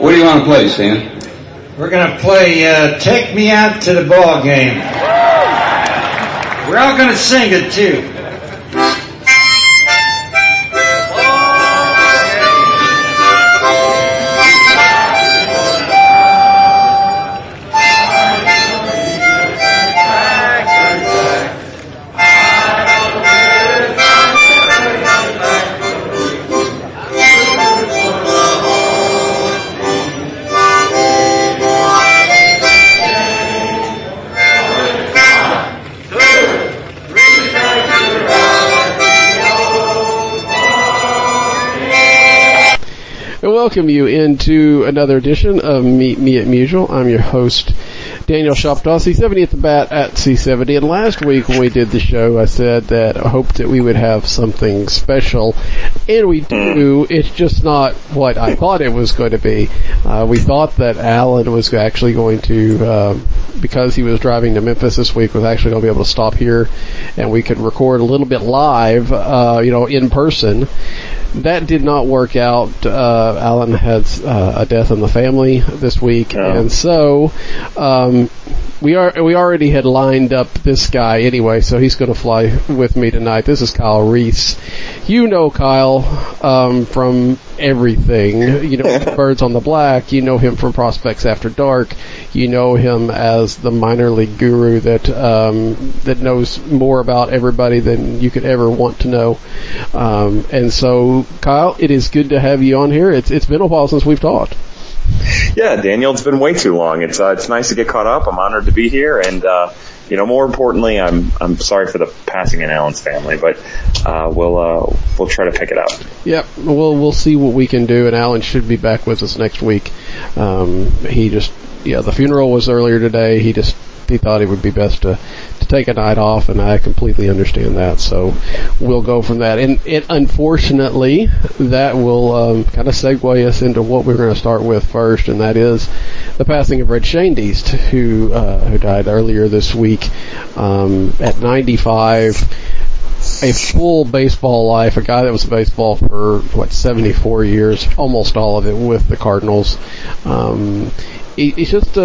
What do you want to play, Stan? We're going to play Take Me Out to the Ball Game. We're all going to sing it, too. Welcome you into another edition of Meet Me at Musial. I'm your host, Daniel Shoptaw, C70 at the bat at C70. And last week when we did the show, I said that I hoped that we would have something special. And we do. It's just not what I thought it was going to be. We thought that Alan was actually going to, because he was driving to Memphis this week, was actually going to be able to stop here and we could record a little bit live, in person. That did not work out. Alan had a death in the family this week, and so we already had lined up this guy anyway, so he's going to fly with me tonight. This is Kyle Reese. You know Kyle from everything. You know Birds on the Black. You know him from Prospects After Dark. You know him as the minor league guru that knows more about everybody than you could ever want to know. And so, Kyle, it is good to have you on here. It's been a while since we've talked. Yeah, Daniel, it's been way too long. It's nice to get caught up. I'm honored to be here, and more importantly, I'm sorry for the passing in Alan's family, but we'll try to pick it up. Yep, we'll see what we can do, and Alan should be back with us next week. The funeral was earlier today. He thought it would be best to take a night off, and I completely understand that. So we'll go from that. And unfortunately, that will kind of segue us into what we're going to start with first, and that is the passing of Red Schoendienst, who died earlier this week at 95. A full baseball life, a guy that was in baseball for 74 years, almost all of it with the Cardinals. He's just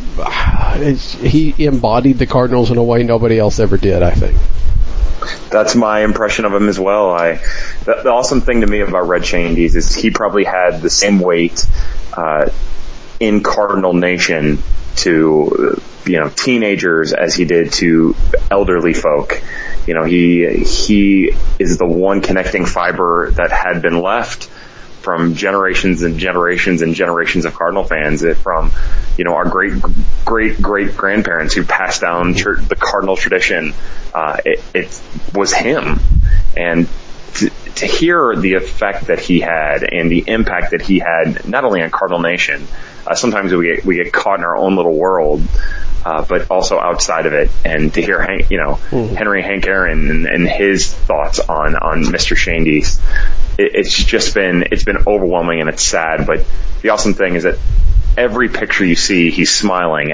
he embodied the Cardinals in a way nobody else ever did, I think. That's my impression of him as well. The awesome thing to me about Red Schoendienst is he probably had the same weight in Cardinal Nation to teenagers as he did to elderly folk. He is the one connecting fiber that had been left from generations and generations and generations of Cardinal fans, from our great grandparents who passed down the Cardinal tradition. It was him, and to hear the effect that he had and the impact that he had, not only on Cardinal Nation. Sometimes we get caught in our own little world, but also outside of it. And to hear Henry Hank Aaron and his thoughts on Mr. Schoendienst, it's been overwhelming, and it's sad. But the awesome thing is that every picture you see, he's smiling.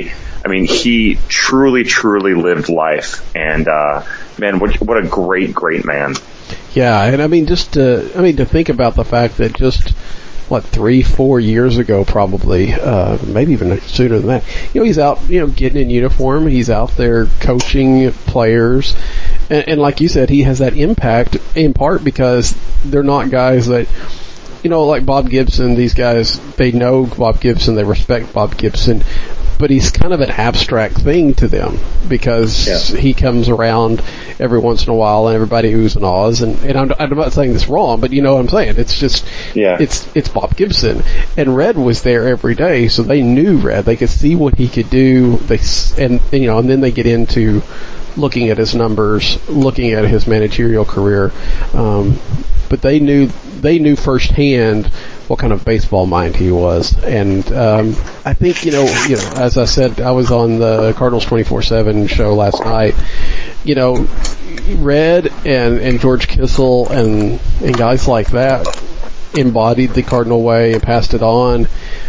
He truly lived life. And man, what a great man. Yeah, and to think about the fact that just 3-4 years ago, probably, maybe even sooner than that. He's out, getting in uniform. He's out there coaching players. And like you said, he has that impact in part because they're not guys that, like Bob Gibson, these guys, they know Bob Gibson, they respect Bob Gibson, but he's kind of an abstract thing to them because he comes around every once in a while and everybody oohs and ahs, and I'm not saying this wrong, but you know what I'm saying. It's just, it's Bob Gibson, and Red was there every day, so they knew Red. They could see what he could do, and then they get into looking at his numbers, looking at his managerial career, but they knew firsthand what kind of baseball mind he was. And I think, as I said, I was on the Cardinals 24/7 show last night. Red and George Kissel and guys like that embodied the Cardinal way and passed it on.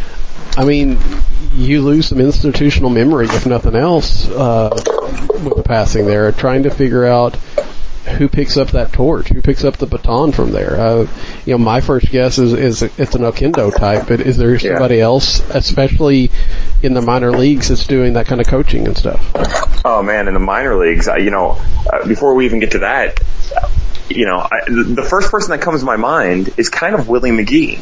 You lose some institutional memory, if nothing else, with the passing there, trying to figure out who picks up that torch? Who picks up the baton from there? My first guess is it's an Oquendo type, but is there somebody else, especially in the minor leagues, that's doing that kind of coaching and stuff? Oh man, in the minor leagues, before we even get to that, the first person that comes to my mind is kind of Willie McGee.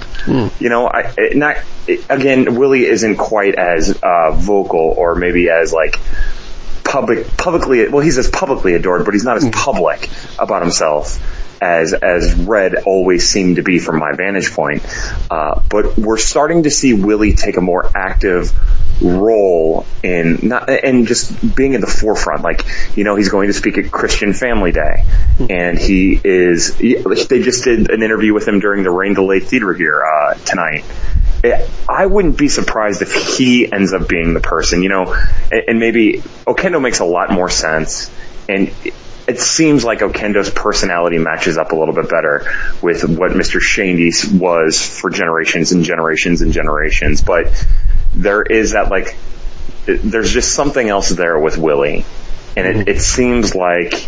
Willie isn't quite as vocal or maybe as like publicly. Well, he's as publicly adored, but he's not as public about himself as Red always seemed to be from my vantage point. But we're starting to see Willie take a more active role and just being in the forefront. Like, he's going to speak at Christian Family Day, and they just did an interview with him during the Rain Delay Theater here tonight. I wouldn't be surprised if he ends up being the person, and maybe Oquendo makes a lot more sense, and it seems like Oquendo's personality matches up a little bit better with what Mr. Shandy was for generations and generations and generations. But there is that, like, there's just something else there with Willie. And it seems like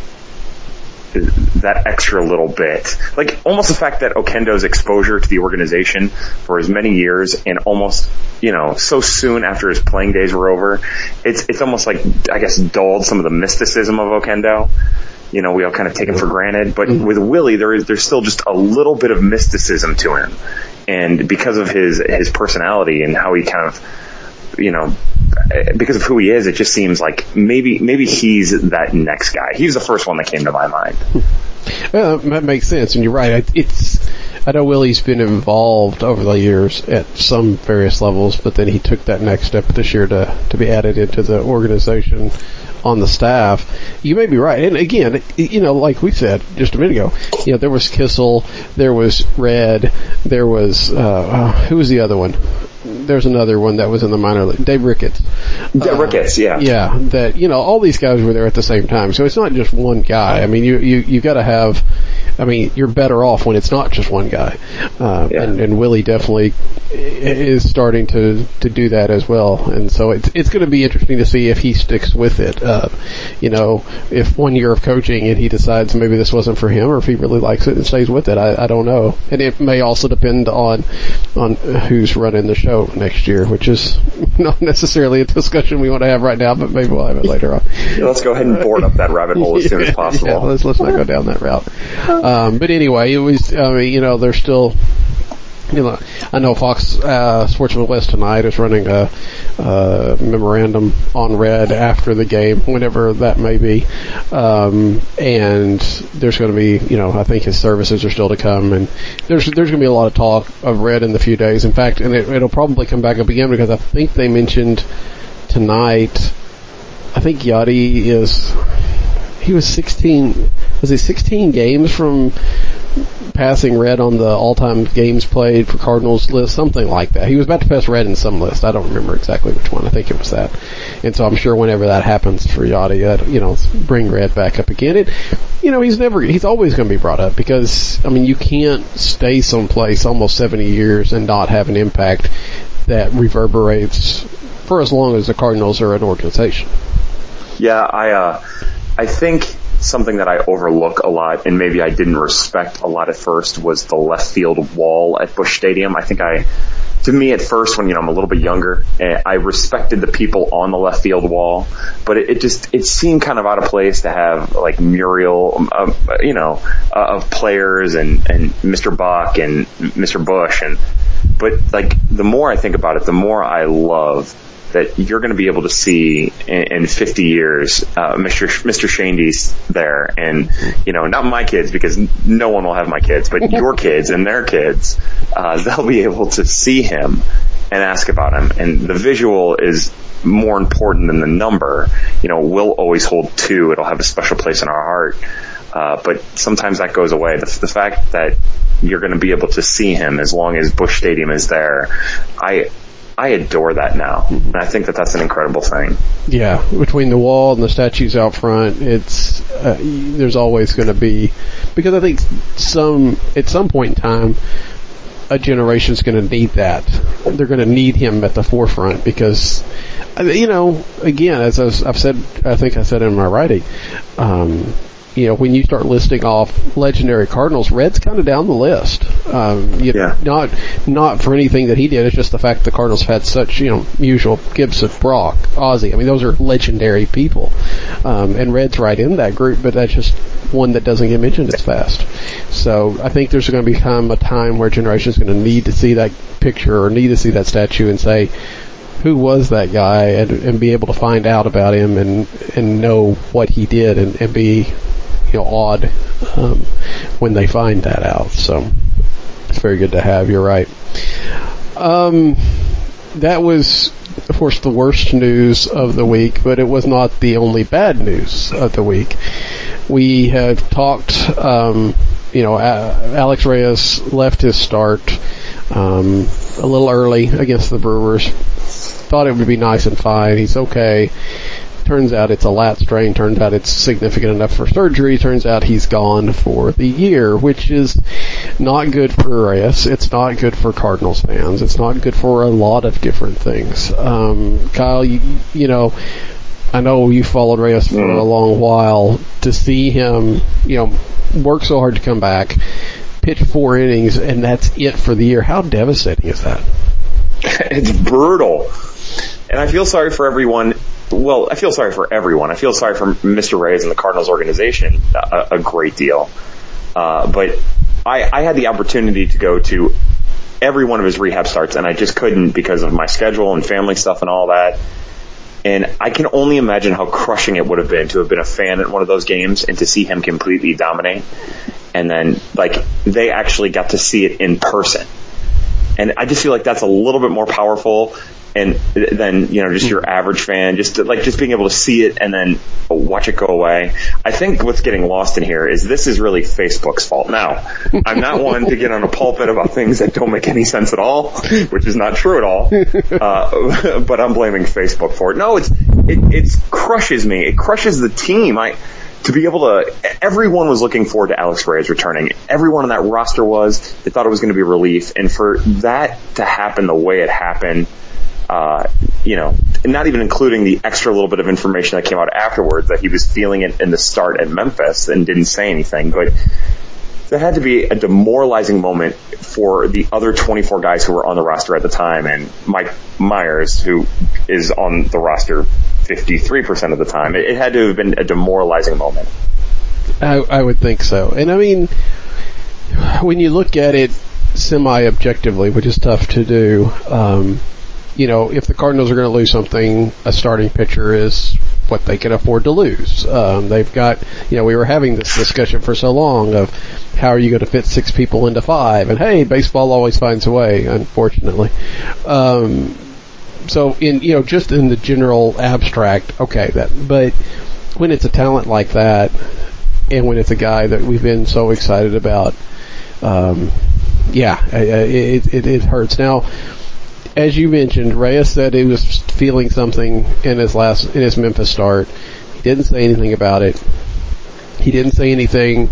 that extra little bit, like almost the fact that Oquendo's exposure to the organization for as many years and almost, so soon after his playing days were over, it's almost like, I guess, dulled some of the mysticism of Oquendo. We all kind of take him for granted, but with Willie, there's still just a little bit of mysticism to him. And because of his personality and how he kind of, because of who he is, it just seems like maybe he's that next guy. He's the first one that came to my mind. Well, that makes sense, and you're right. I know Willie's been involved over the years at some various levels, but then he took that next step this year to be added into the organization on the staff. You may be right. And again, like we said just a minute ago, there was Kissel, there was Red, there was, who was the other one? There's another one that was in the minor league, Dave Ricketts. Ricketts, yeah. Yeah, that, all these guys were there at the same time. So it's not just one guy. I mean, you gotta have, you're better off when it's not just one guy. And Willie definitely is starting to do that as well. And so it's going to be interesting to see if he sticks with it. If 1 year of coaching and he decides maybe this wasn't for him, or if he really likes it and stays with it, I don't know. And it may also depend on who's running the show next year, which is not necessarily a discussion we want to have right now, but maybe we'll have it later on. Yeah, let's go ahead and board up that rabbit hole as soon as possible. Yeah, let's not go down that route. But anyway, it was, there's still, I know Fox Sports Midwest tonight is running a memorandum on Red after the game, whenever that may be. And there's going to be, I think his services are still to come, and there's going to be a lot of talk of Red in the few days. In fact, and it'll probably come back up again, because I think they mentioned tonight, I think Yachty was 16 games from passing Red on the all-time games played for Cardinals list, something like that. He was about to pass Red in some list. I don't remember exactly which one. I think it was that. And so I'm sure whenever that happens for Yachty, bring Red back up again. He's always going to be brought up, because, you can't stay someplace almost 70 years and not have an impact that reverberates for as long as the Cardinals are an organization. Yeah, I think something that I overlook a lot, and maybe I didn't respect a lot at first, was the left field wall at Busch Stadium. I think to me at first, when I'm a little bit younger, I respected the people on the left field wall, but it seemed kind of out of place to have like mural, of players and Mr. Buck and Mr. Bush, but like the more I think about it, the more I love that you're going to be able to see in 50 years, Mr. Shandy's there, and not my kids, because no one will have my kids, but your kids and their kids, they'll be able to see him and ask about him, and the visual is more important than the number. We'll always hold 2; it'll have a special place in our heart. But sometimes that goes away. The fact that you're going to be able to see him as long as Busch Stadium is there, I adore that now, and I think that that's an incredible thing. Yeah, between the wall and the statues out front, it's there's always going to be, because I think at some point in time, a generation's going to need that. They're going to need him at the forefront, because, again, as I've said, I think I said in my writing, when you start listing off legendary Cardinals, Red's kind of down the list. Not for anything that he did. It's just the fact the Cardinals have had such, usual Gibson, Brock, Ozzie. I mean, those are legendary people. And Red's right in that group, but that's just one that doesn't get mentioned as fast. So I think there's going to become a time where generations are going to need to see that picture or need to see that statue and say, who was that guy, and be able to find out about him and know what he did and be awed when they find that out. So it's very good to have. You're right. That was, of course, the worst news of the week, but it was not the only bad news of the week. We have talked, Alex Reyes left his start a little early against the Brewers. Thought it would be nice and fine. He's okay. Turns out it's a lat strain. Turns out it's significant enough for surgery. Turns out he's gone for the year, which is not good for Reyes. It's not good for Cardinals fans. It's not good for a lot of different things. Kyle, I know you followed Reyes for a long while. To see him, work so hard to come back, pitch 4 innings, and that's it for the year. How devastating is that? It's brutal. And I feel sorry for everyone. Well, I feel sorry for everyone. I feel sorry for Mr. Reyes and the Cardinals organization a great deal. But I had the opportunity to go to every one of his rehab starts, and I just couldn't because of my schedule and family stuff and all that. And I can only imagine how crushing it would have been to have been a fan at one of those games and to see him completely dominate. And then, they actually got to see it in person. And I just feel like that's a little bit more powerful and than, just your average fan, just being able to see it and then watch it go away. I think what's getting lost in here is this is really Facebook's fault. Now, I'm not one to get on a pulpit about things that don't make any sense at all, which is not true at all. But I'm blaming Facebook for it. No, it crushes me. It crushes the team. To be able to, everyone was looking forward to Alex Reyes returning. Everyone on that roster was. They thought it was going to be a relief. And for that to happen the way it happened, not even including the extra little bit of information that came out afterwards that he was feeling it in the start at Memphis and didn't say anything. But there had to be a demoralizing moment for the other 24 guys who were on the roster at the time, and Mike Myers, who is on the roster 53% of the time. It had to have been a demoralizing moment. I would think so. And I mean, when you look at it semi-objectively, which is tough to do, if the Cardinals are going to lose something, a starting pitcher is what they can afford to lose. They've got, we were having this discussion for so long of how are you going to fit 6 people into 5, and hey, baseball always finds a way, unfortunately. So in, just in the general abstract, okay, but when it's a talent like that, and when it's a guy that we've been so excited about, it hurts. Now, as you mentioned, Reyes said he was feeling something in his Memphis start. He didn't say anything about it. He didn't say anything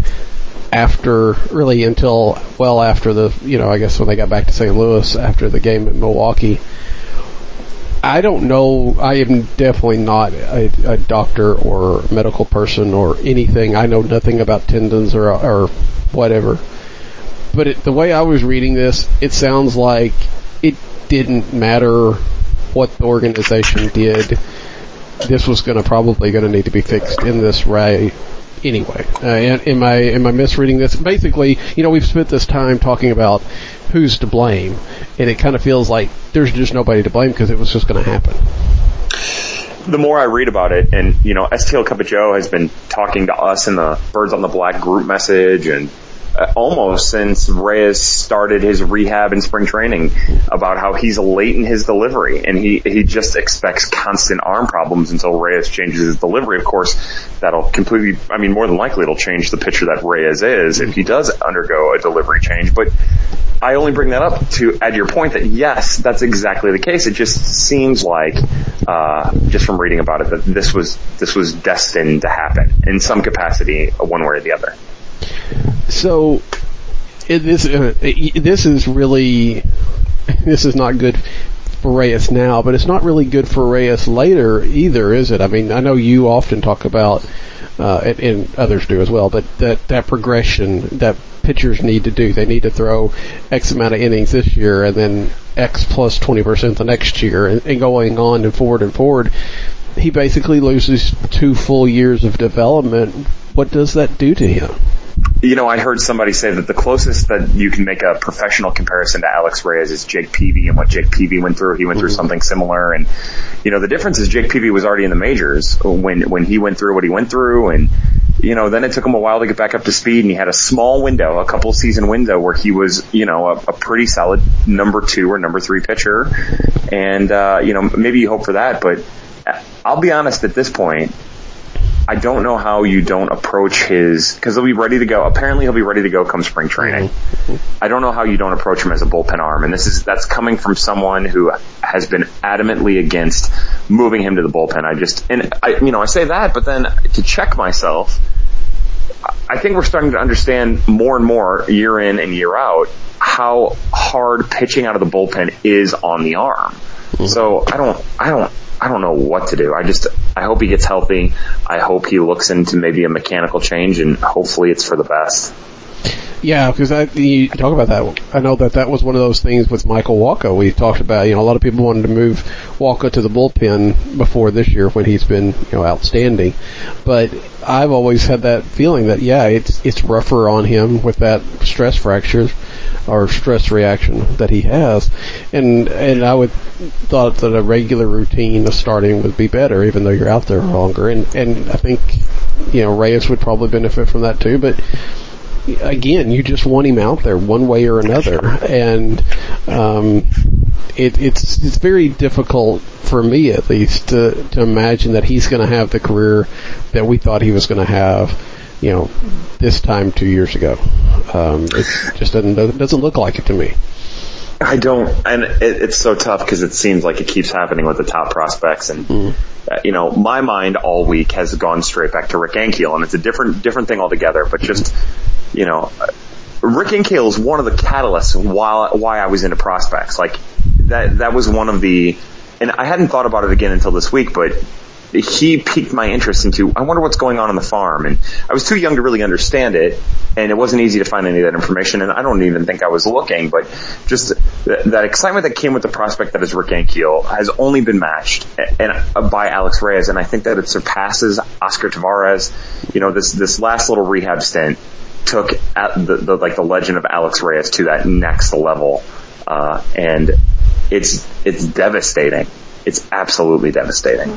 until well after the, I guess when they got back to St. Louis after the game at Milwaukee. I don't know. I am definitely not a doctor or medical person or anything. I know nothing about tendons or whatever. But the way I was reading this, it sounds like it didn't matter what the organization did. This was probably going to need to be fixed in this way anyway. Am I misreading this? Basically, we've spent this time talking about who's to blame, and it kind of feels like there's just nobody to blame because it was just going to happen. The more I read about it, and STL Cup of Joe has been talking to us in the Birds on the Black group message, and almost since Reyes started his rehab and spring training, about how he's late in his delivery and he just expects constant arm problems until Reyes changes his delivery. Of course, that'll completely, more than likely it'll change the pitcher that Reyes is if he does undergo a delivery change. But I only bring that up to add your point that yes, that's exactly the case. It just seems like, just from reading about it, that this was destined to happen in some capacity, one way or the other. So, this is not good for Reyes now, but it's not really good for Reyes later either, is it? I mean, I know you often talk about, and others do as well, but that progression that pitchers need to do. They need to throw X amount of innings this year and then X plus 20% the next year, and going on and forward. He basically loses 2 full years of development. What does that do to him? You know, I heard somebody say that the closest that you can make a professional comparison to Alex Reyes is Jake Peavy and what Jake Peavy went through. He went through something similar, and you know, the difference is Jake Peavy was already in the majors when he went through what he went through, and you know, then it took him a while to get back up to speed, and he had a small window, a couple season window where he was, you know, a pretty solid number 2 or number 3 pitcher, and you know, maybe you hope for that, but I'll be honest, at this point, I don't know how you don't approach because he'll be ready to go. Apparently he'll be ready to go come spring training. I don't know how you don't approach him as a bullpen arm. And that's coming from someone who has been adamantly against moving him to the bullpen. I say that, but then to check myself, I think we're starting to understand more and more year in and year out how hard pitching out of the bullpen is on the arm. So I don't know what to do. I hope he gets healthy. I hope he looks into maybe a mechanical change, and hopefully it's for the best. Yeah, because you talk about that. I know that was one of those things with Michael Wacha. We talked about, you know, a lot of people wanted to move Wacha to the bullpen before this year when he's been, you know, outstanding. But I've always had that feeling that, yeah, it's rougher on him with that stress fracture or stress reaction that he has. And I would thought that a regular routine of starting would be better, even though you're out there longer. And I think, you know, Reyes would probably benefit from that too. But again, you just want him out there one way or another, and it's very difficult for me, at least, to imagine that he's going to have the career that we thought he was going to have, you know, this time 2 years ago. It just doesn't look like it to me. I don't, and it's so tough because it seems like it keeps happening with the top prospects, and you know, my mind all week has gone straight back to Rick Ankiel, and it's a different thing altogether. But just, you know, Rick Ankiel is one of the catalysts why I was into prospects. Like that was one of the, and I hadn't thought about it again until this week, but he piqued my interest into, I wonder what's going on the farm. And I was too young to really understand it, and it wasn't easy to find any of that information, and I don't even think I was looking, but just that excitement that came with the prospect that is Rick Ankiel has only been matched by Alex Reyes, and I think that it surpasses Oscar Taveras. You know, this last little rehab stint took the legend of Alex Reyes to that next level, and it's devastating. It's absolutely devastating.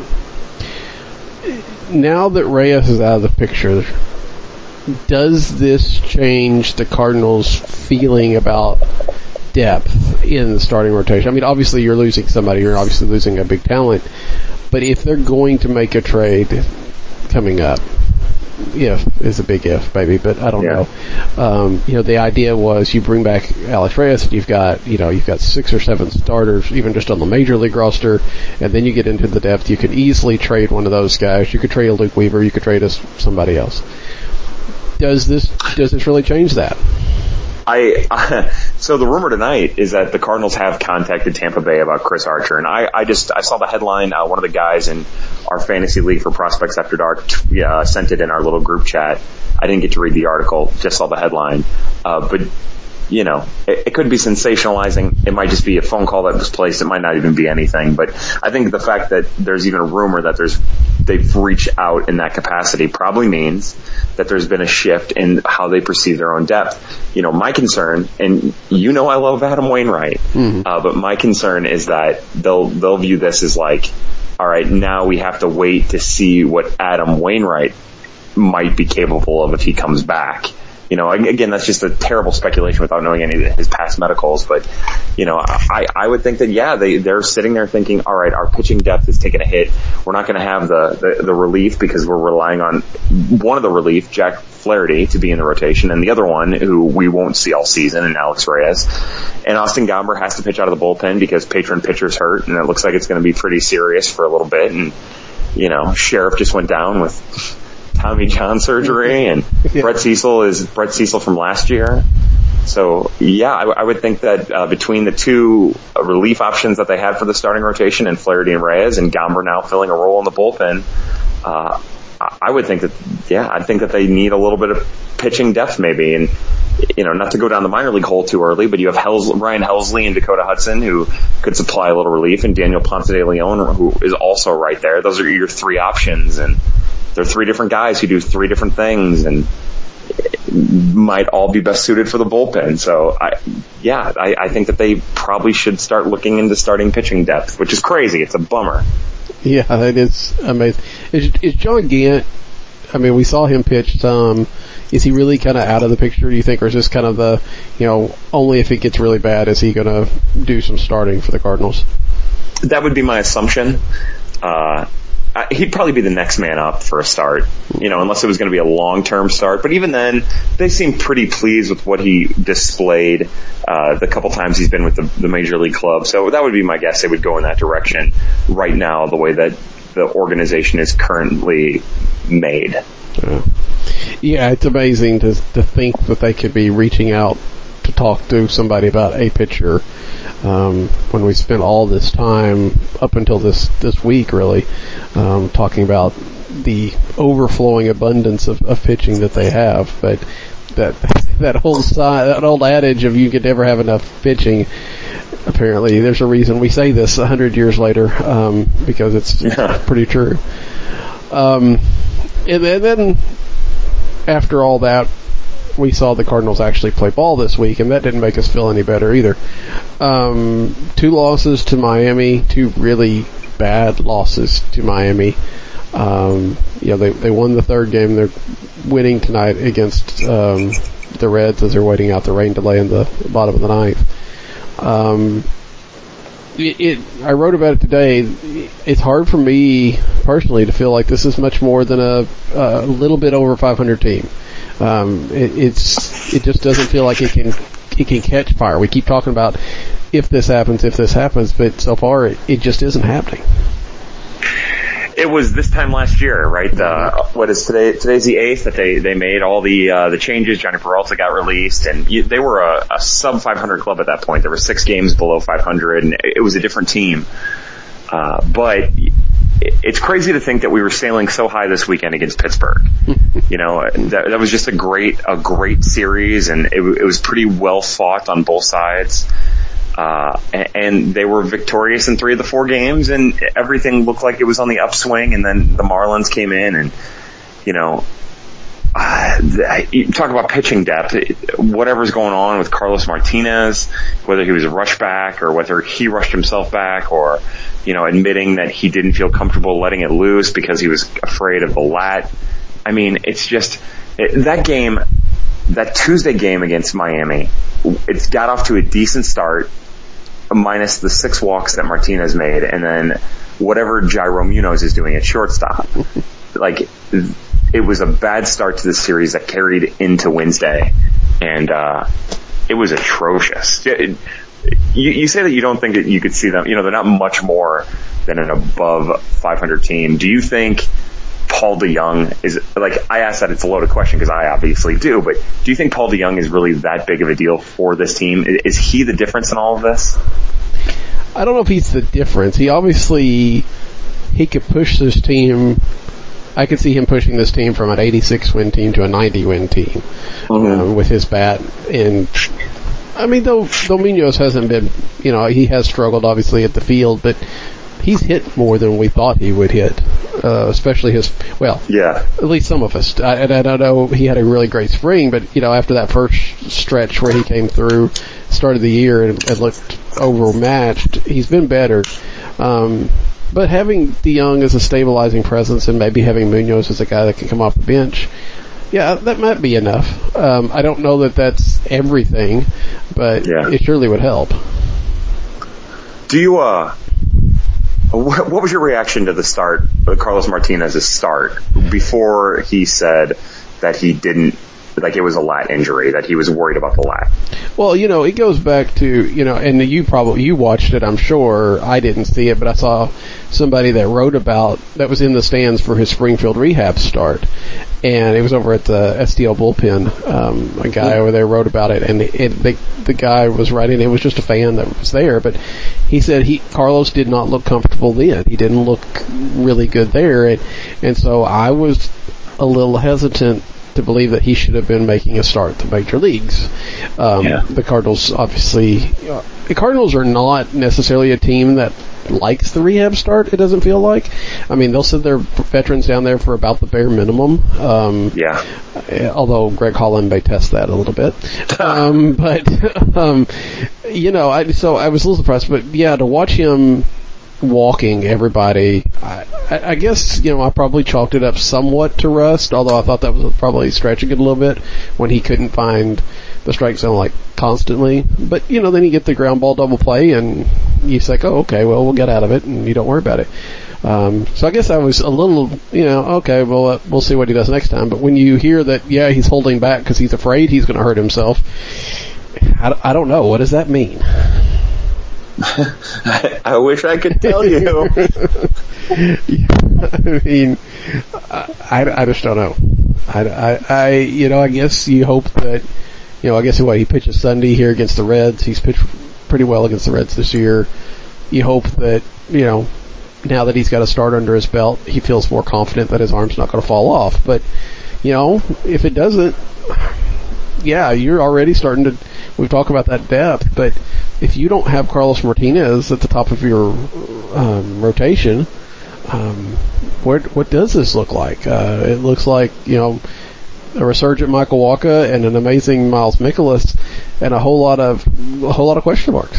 Now that Reyes is out of the picture, does this change the Cardinals' feeling about depth in the starting rotation? I mean, obviously you're losing somebody, you're obviously losing a big talent, but if they're going to make a trade coming up, if is a big if, maybe, but I don't know. You know, the idea was you bring back Alex Reyes, and you've got 6 or 7 starters, even just on the major league roster, and then you get into the depth. You could easily trade one of those guys. You could trade a Luke Weaver. You could trade somebody else. Does this really change that? So the rumor tonight is that the Cardinals have contacted Tampa Bay about Chris Archer, and I saw the headline. One of the guys in our fantasy league for Prospects After Dark sent it in our little group chat. I didn't get to read the article, just saw the headline. But you know, it could be sensationalizing. It might just be a phone call that was placed. It might not even be anything. But I think the fact that there's even a rumor that they've reached out in that capacity probably means that there's been a shift in how they perceive their own depth. You know, my concern, and you know I love Adam Wainwright, but my concern is that they'll view this as like, all right, now we have to wait to see what Adam Wainwright might be capable of if he comes back. You know, again, that's just a terrible speculation without knowing any of his past medicals. But, you know, I would think that, yeah, they're sitting there thinking, all right, our pitching depth is taking a hit. We're not going to have the relief because we're relying on one of the relief, Jack Flaherty, to be in the rotation, and the other one, who we won't see all season, and Alex Reyes. And Austin Gomber has to pitch out of the bullpen because patron pitcher's hurt, and it looks like it's going to be pretty serious for a little bit. And, you know, Sheriff just went down with Tommy John surgery, and Brett Cecil is Brett Cecil from last year. So, yeah, I would think that between the two relief options that they had for the starting rotation and Flaherty and Reyes and Gomber now filling a role in the bullpen, I would think that, I think that they need a little bit of pitching depth maybe. And, not to go down the minor league hole too early, but you have Ryan Helsley and Dakota Hudson who could supply a little relief, and Daniel Ponce de Leon who is also right there. Those are your three options, and they're three different guys who do three different things and might all be best suited for the bullpen. So, I think that they probably should start looking into starting pitching depth, which is crazy. It's a bummer. Yeah, it is amazing. Is John Gant, we saw him pitch some. Is he really kind of out of the picture, do you think, or is this kind of the, only if it gets really bad is he going to do some starting for the Cardinals? That would be my assumption. He'd probably be the next man up for a start, unless it was going to be a long-term start. But even then, they seem pretty pleased with what he displayed the couple times he's been with the Major League club. So that would be my guess. They would go in that direction right now, the way that the organization is currently made. Yeah, it's amazing to think that they could be reaching out to talk to somebody about a pitcher when we spent all this time up until this week, really, talking about the overflowing abundance of pitching that they have. But that old adage of you could never have enough pitching, apparently there's a reason we say this 100 years later, because it's pretty true. And then after all that, we saw the Cardinals actually play ball this week, and that didn't make us feel any better either. 2 losses to Miami, 2 really bad losses to Miami. They won the third game. They're winning tonight against the Reds as they're waiting out the rain delay in the bottom of the ninth. I wrote about it today. It's hard for me personally to feel like this is much more than a little bit over 500 team. It just doesn't feel like it can catch fire. We keep talking about if this happens, but so far it just isn't happening. It was this time last year, right? What is today? Today's the 8th that they made all the changes. Johnny Peralta got released, and they were a sub 500 club at that point. There were 6 games below 500, and it was a different team. But it's crazy to think that we were sailing so high this weekend against Pittsburgh. That was just a great series, and it was pretty well fought on both sides. And they were victorious in 3 of the 4 games, and everything looked like it was on the upswing. And then the Marlins came in, and you talk about pitching depth. Whatever's going on with Carlos Martinez, whether he was rushed back or whether he rushed himself back, or admitting that he didn't feel comfortable letting it loose because he was afraid of the lat. It's just that game, that Tuesday game against Miami. It's got off to a decent start, minus the 6 walks that Martinez made, and then whatever Jairo Munoz is doing at shortstop. It was a bad start to the series that carried into Wednesday, and it was atrocious. You say that you don't think that you could see them, they're not much more than an above 500 team. Do you think Paul DeJong is, I asked that, it's a loaded question because I obviously do, but do you think Paul DeJong is really that big of a deal for this team? Is he the difference in all of this? I don't know if he's the difference. He could push this team. I could see him pushing this team from an 86-win team to a 90-win team with his bat. And though Munoz hasn't been, he has struggled obviously at the field, but he's hit more than we thought he would hit, especially at least some of us. I know he had a really great spring, but, after that first stretch where he came through, started the year and looked overmatched, he's been better. But having DeJong as a stabilizing presence and maybe having Munoz as a guy that can come off the bench, that might be enough. I don't know that that's everything, but it surely would help. Do you, what was your reaction to the start, Carlos Martinez's start, before he said that he didn't, it was a lat injury, that he was worried about the lat? Well, it goes back to, and you watched it, I'm sure. I didn't see it, but I saw somebody that was in the stands for his Springfield rehab start. And it was over at the STL bullpen. A guy over there wrote about it, and the guy was writing. It was just a fan that was there, but he said Carlos did not look comfortable then. He didn't look really good there, and so I was a little hesitant to believe that he should have been making a start at the major leagues. The Cardinals, obviously, the Cardinals are not necessarily a team that likes the rehab start, it doesn't feel like. I mean, they'll send their veterans down there for about the bare minimum. Although Greg Holland may test that a little bit. So I was a little surprised, but yeah, to watch him walking everybody, I guess, I probably chalked it up somewhat to rust, although I thought that was probably stretching it a little bit when he couldn't find the strike zone like constantly. But, then you get the ground ball double play and you say, oh, okay, well, we'll get out of it, and you don't worry about it. So I guess I was a little, okay, well, we'll see what he does next time. But when you hear that, he's holding back because he's afraid he's going to hurt himself, I don't know. What does that mean? I wish I could tell you. I mean, I just don't know. I guess you hope that, I guess he pitches Sunday here against the Reds. He's pitched pretty well against the Reds this year. You hope that, now that he's got a start under his belt, he feels more confident that his arm's not going to fall off. But, if it doesn't, you're already starting to, we've talked about that depth, but if you don't have Carlos Martinez at the top of your rotation, what does this look like? It looks like, a resurgent Michael Wacha and an amazing Miles Mikolas and a whole lot of question marks.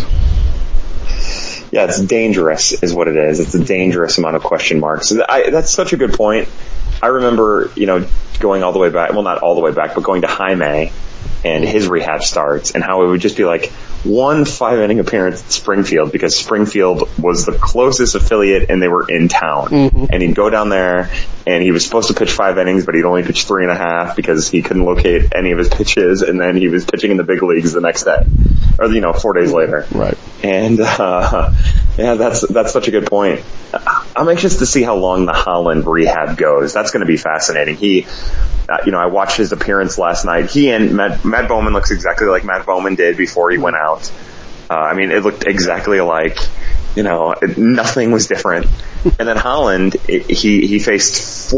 Yeah, it's dangerous is what it is. It's a dangerous amount of question marks. That's such a good point. I remember, going all the way back, well, not all the way back, but going to Jaime and his rehab starts, and how it would just be like one 5-inning appearance at Springfield because Springfield was the closest affiliate and they were in town. Mm-hmm. And he'd go down there and he was supposed to pitch 5 innings, but he'd only pitch 3.5 because he couldn't locate any of his pitches, and then he was pitching in the big leagues the next day, or 4 days later. Right. And that's such a good point. I'm anxious to see how long the Holland rehab goes. That's going to be fascinating. I watched his appearance last night. He and Matt Bowman looks exactly like Matt Bowman did before he went out. It looked exactly alike. Nothing was different. And then Holland, he faced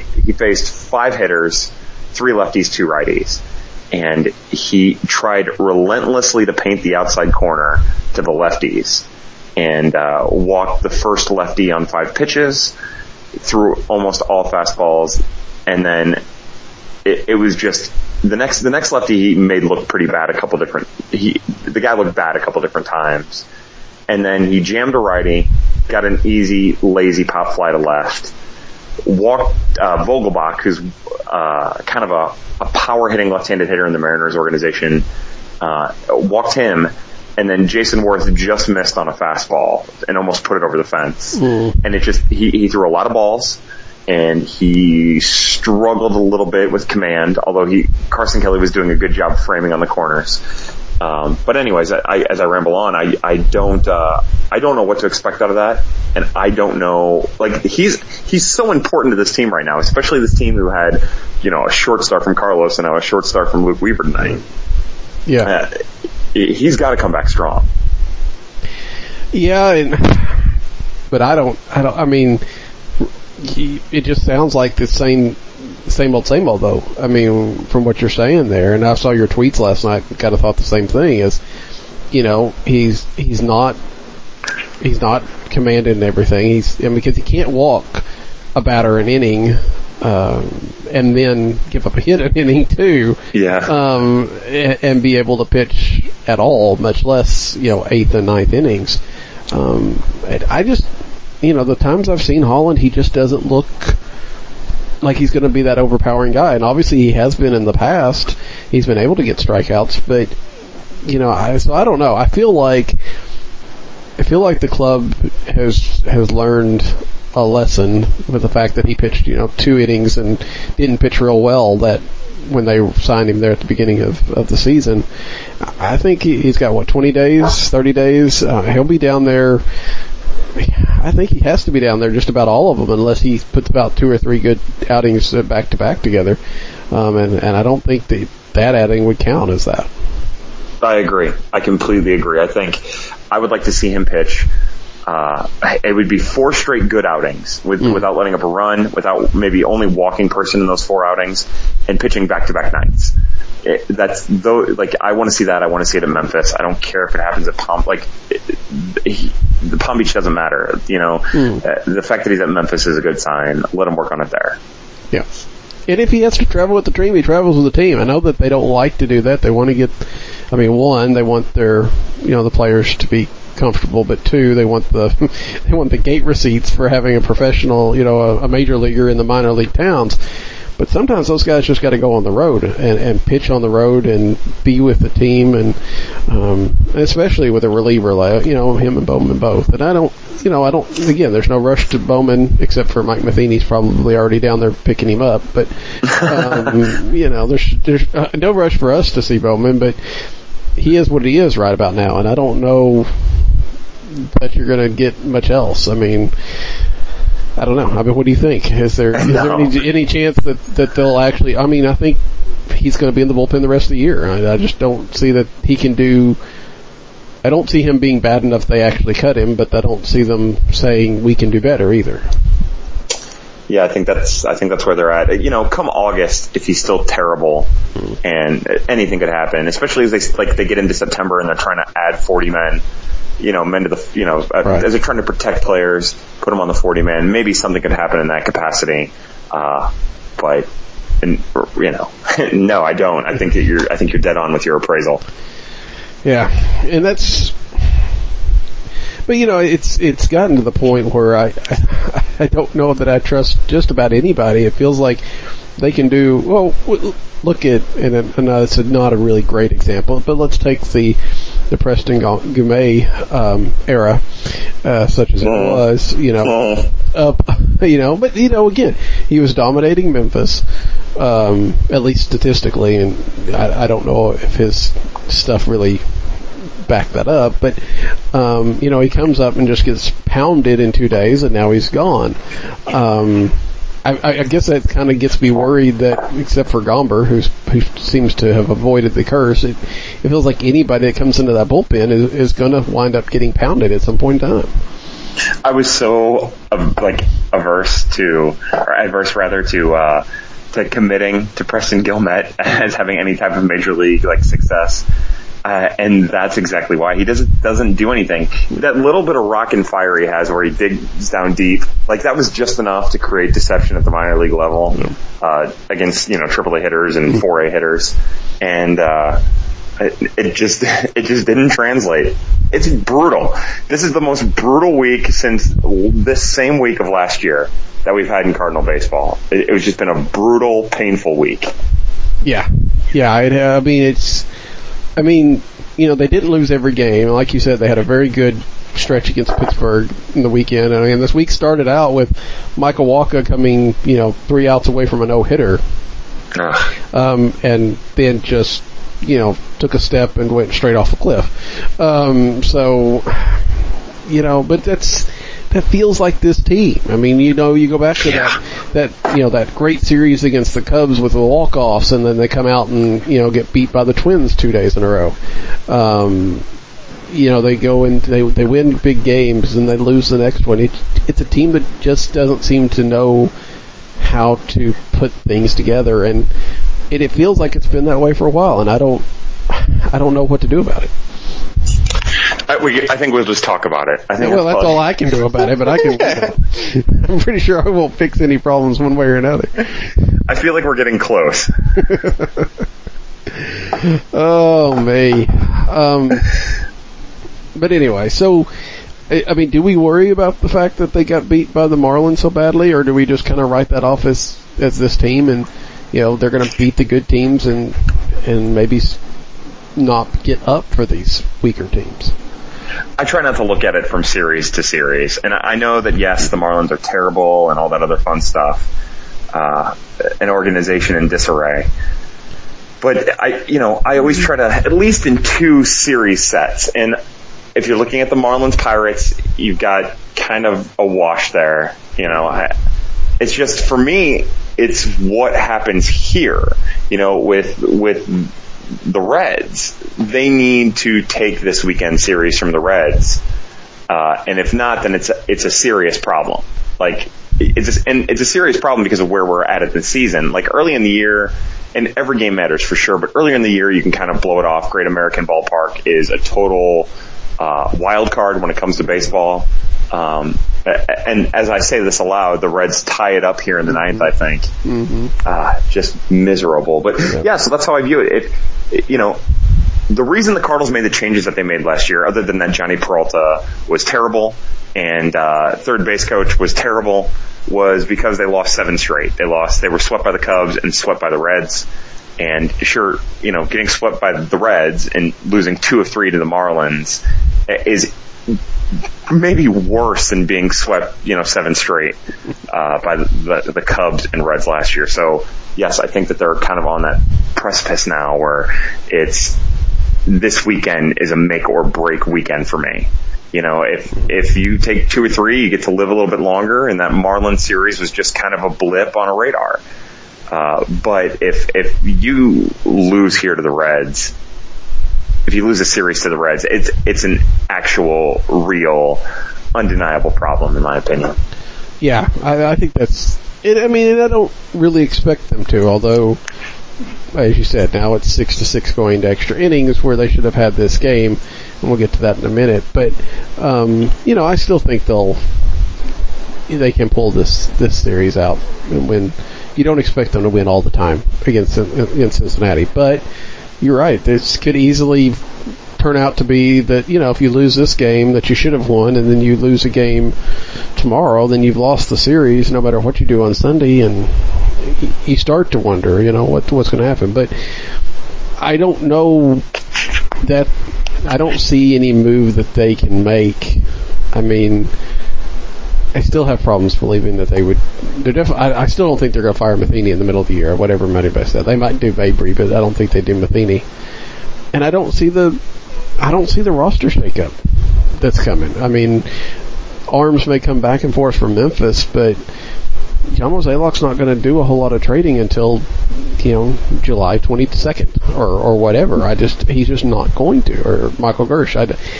5 hitters, 3 lefties, 2 righties. And he tried relentlessly to paint the outside corner to the lefties and walked the first lefty on 5 pitches, threw almost all fastballs, and then it was just the next lefty he made look pretty bad the guy looked bad a couple different times. And then he jammed a righty, got an easy, lazy pop fly to left, walked Vogelbach, who's kind of a power-hitting left-handed hitter in the Mariners organization, walked him, and then Jason Worth just missed on a fastball and almost put it over the fence. Mm. And he threw a lot of balls, and he struggled a little bit with command, although Carson Kelly was doing a good job framing on the corners. But anyways, as I ramble on, I don't know what to expect out of that, and I don't know, he's so important to this team right now, especially this team who had, a short start from Carlos and now a short start from Luke Weaver tonight. Yeah. He's got to come back strong. Yeah, but I mean, it just sounds like the same old though. I mean, from what you're saying there, and I saw your tweets last night and kind of thought the same thing is, he's not commanding everything. Because he can't walk a batter an inning, and then give up a hit an inning too. Yeah. And be able to pitch at all, much less, 8th and 9th innings. I just, the times I've seen Holland, he just doesn't look like he's going to be that overpowering guy. And obviously he has been in the past. He's been able to get strikeouts, but, so I don't know. I feel like the club has learned a lesson with the fact that he pitched, 2 innings and didn't pitch real well that when they signed him there at the beginning of the season. I think he's got 20 days, 30 days. He'll be down there. I think he has to be down there just about all of them, unless he puts about 2 or 3 good outings back to back together. And I don't think that outing would count as that. I agree. I completely agree. I think I would like to see him pitch. It would be 4 straight good outings without letting up a run, without maybe only walking person in those 4 outings, and pitching back-to-back nights. I want to see that. I want to see it at Memphis. I don't care if it happens at Palm Beach doesn't matter. The fact that he's at Memphis is a good sign. Let him work on it there. Yeah. And if he has to travel with the team, he travels with the team. I know that they don't like to do that. They want to get, one, they want their, the players to be comfortable, but 2, they want the gate receipts for having a professional, a major leaguer in the minor league towns. But sometimes those guys just got to go on the road and pitch on the road and be with the team, and especially with a reliever like him and Bowman both. And I don't. Again, there's no rush to Bowman except for Mike Matheny's probably already down there picking him up. But there's no rush for us to see Bowman, but he is what he is right about now, and I don't know that you're going to get much else. I don't know. What do you think? Is there any chance that they'll actually? I think he's going to be in the bullpen the rest of the year. I just don't see that he can do. I don't see him being bad enough they actually cut him, but I don't see them saying we can do better either. Yeah, I think that's where they're at. Come August, if he's still terrible, and anything could happen, especially as they get into September and they're trying to add 40 men. Men to the, right. As they're trying to protect players, put them on the 40 man. Maybe something could happen in that capacity. But no, I don't. I think you're dead on with your appraisal. Yeah, and that's. But it's gotten to the point where I don't know that I trust just about anybody. It feels like they can do well. Look at, and it's not a really great example, but let's take the Preston Gume era, such as it was, but again, he was dominating Memphis, at least statistically, and I don't know if his stuff really backed that up, but he comes up and just gets pounded in 2 days, and now he's gone. I guess that kind of gets me worried that, except for Gomber, who seems to have avoided the curse, it feels like anybody that comes into that bullpen is going to wind up getting pounded at some point in time. I was so adverse to committing to Preston Guillemette as having any type of major league success. And that's exactly why he doesn't do anything. That little bit of rock and fire he has where he digs down deep, that was just enough to create deception at the minor league level, against, AAA hitters and 4A hitters. And, it just didn't translate. It's brutal. This is the most brutal week since this same week of last year that we've had in Cardinal baseball. It was just been a brutal, painful week. Yeah. Yeah. They didn't lose every game. Like you said, they had a very good stretch against Pittsburgh in the weekend. And this week started out with Michael Walker coming, 3 outs away from a no-hitter. And then just, took a step and went straight off a cliff. But that feels like this team. You go back to that great series against the Cubs with the walk-offs, and then they come out and, get beat by the Twins 2 days in a row. They go and they win big games and they lose the next one. It's a team that just doesn't seem to know how to put things together, and it feels like it's been that way for a while, and I don't know what to do about it. I think we'll just talk about it. That's all I can do about it, but I'm pretty sure I won't fix any problems one way or another. I feel like we're getting close. Oh, me. But anyway, so, do we worry about the fact that they got beat by the Marlins so badly, or do we just kind of write that off as this team and, they're going to beat the good teams and maybe not get up for these weaker teams? I try not to look at it from series to series. And I know that, yes, the Marlins are terrible and all that other fun stuff. An organization in disarray. But I always try to, at least in 2 series sets. And if you're looking at the Marlins Pirates, you've got kind of a wash there. It's just, for me, it's what happens here. With the Reds, they need to take this weekend series from the Reds, and if not, then it's a serious problem. Like, it's a serious problem because of where we're at the season. Like, early in the year, and every game matters for sure, but earlier in the year you can kind of blow it off. Great American Ballpark is a total wild card when it comes to baseball. And as I say this aloud, the Reds tie it up here in the ninth, I think. Mm-hmm. Just miserable. But yeah, so that's how I view it. The reason the Cardinals made the changes that they made last year, other than that Johnny Peralta was terrible and third base coach was terrible, was because they lost 7 straight. They were swept by the Cubs and swept by the Reds. And sure, getting swept by the Reds and losing 2 of 3 to the Marlins is maybe worse than being swept, 7 straight by the Cubs and Reds last year. So yes, I think that they're kind of on that precipice now where this weekend is a make or break weekend for me. If you take 2 or 3, you get to live a little bit longer, and that Marlins series was just kind of a blip on a radar. But if you lose here to the Reds, if you lose a series to the Reds, it's an actual, real, undeniable problem, in my opinion. Yeah, I think that's it. I mean, I don't really expect them to, although, as you said, now it's 6-6 going to extra innings where they should have had this game, and we'll get to that in a minute. But, I still think they can pull this series out and win. You don't expect them to win all the time against Cincinnati, but you're right. This could easily turn out to be that, if you lose this game that you should have won, and then you lose a game tomorrow, then you've lost the series no matter what you do on Sunday, and you start to wonder, what's going to happen. But I don't know that, I don't see any move that they can make. I mean, I still have problems believing that they would. I still don't think they're going to fire Matheny in the middle of the year, or whatever Moneyball said. They might do Mabry, but I don't think they do Matheny. And I don't see the roster shakeup that's coming. I mean, arms may come back and forth from Memphis, but John Mozeliak's not going to do a whole lot of trading until July 22nd or whatever. He's just not going to. Or Michael Gersh.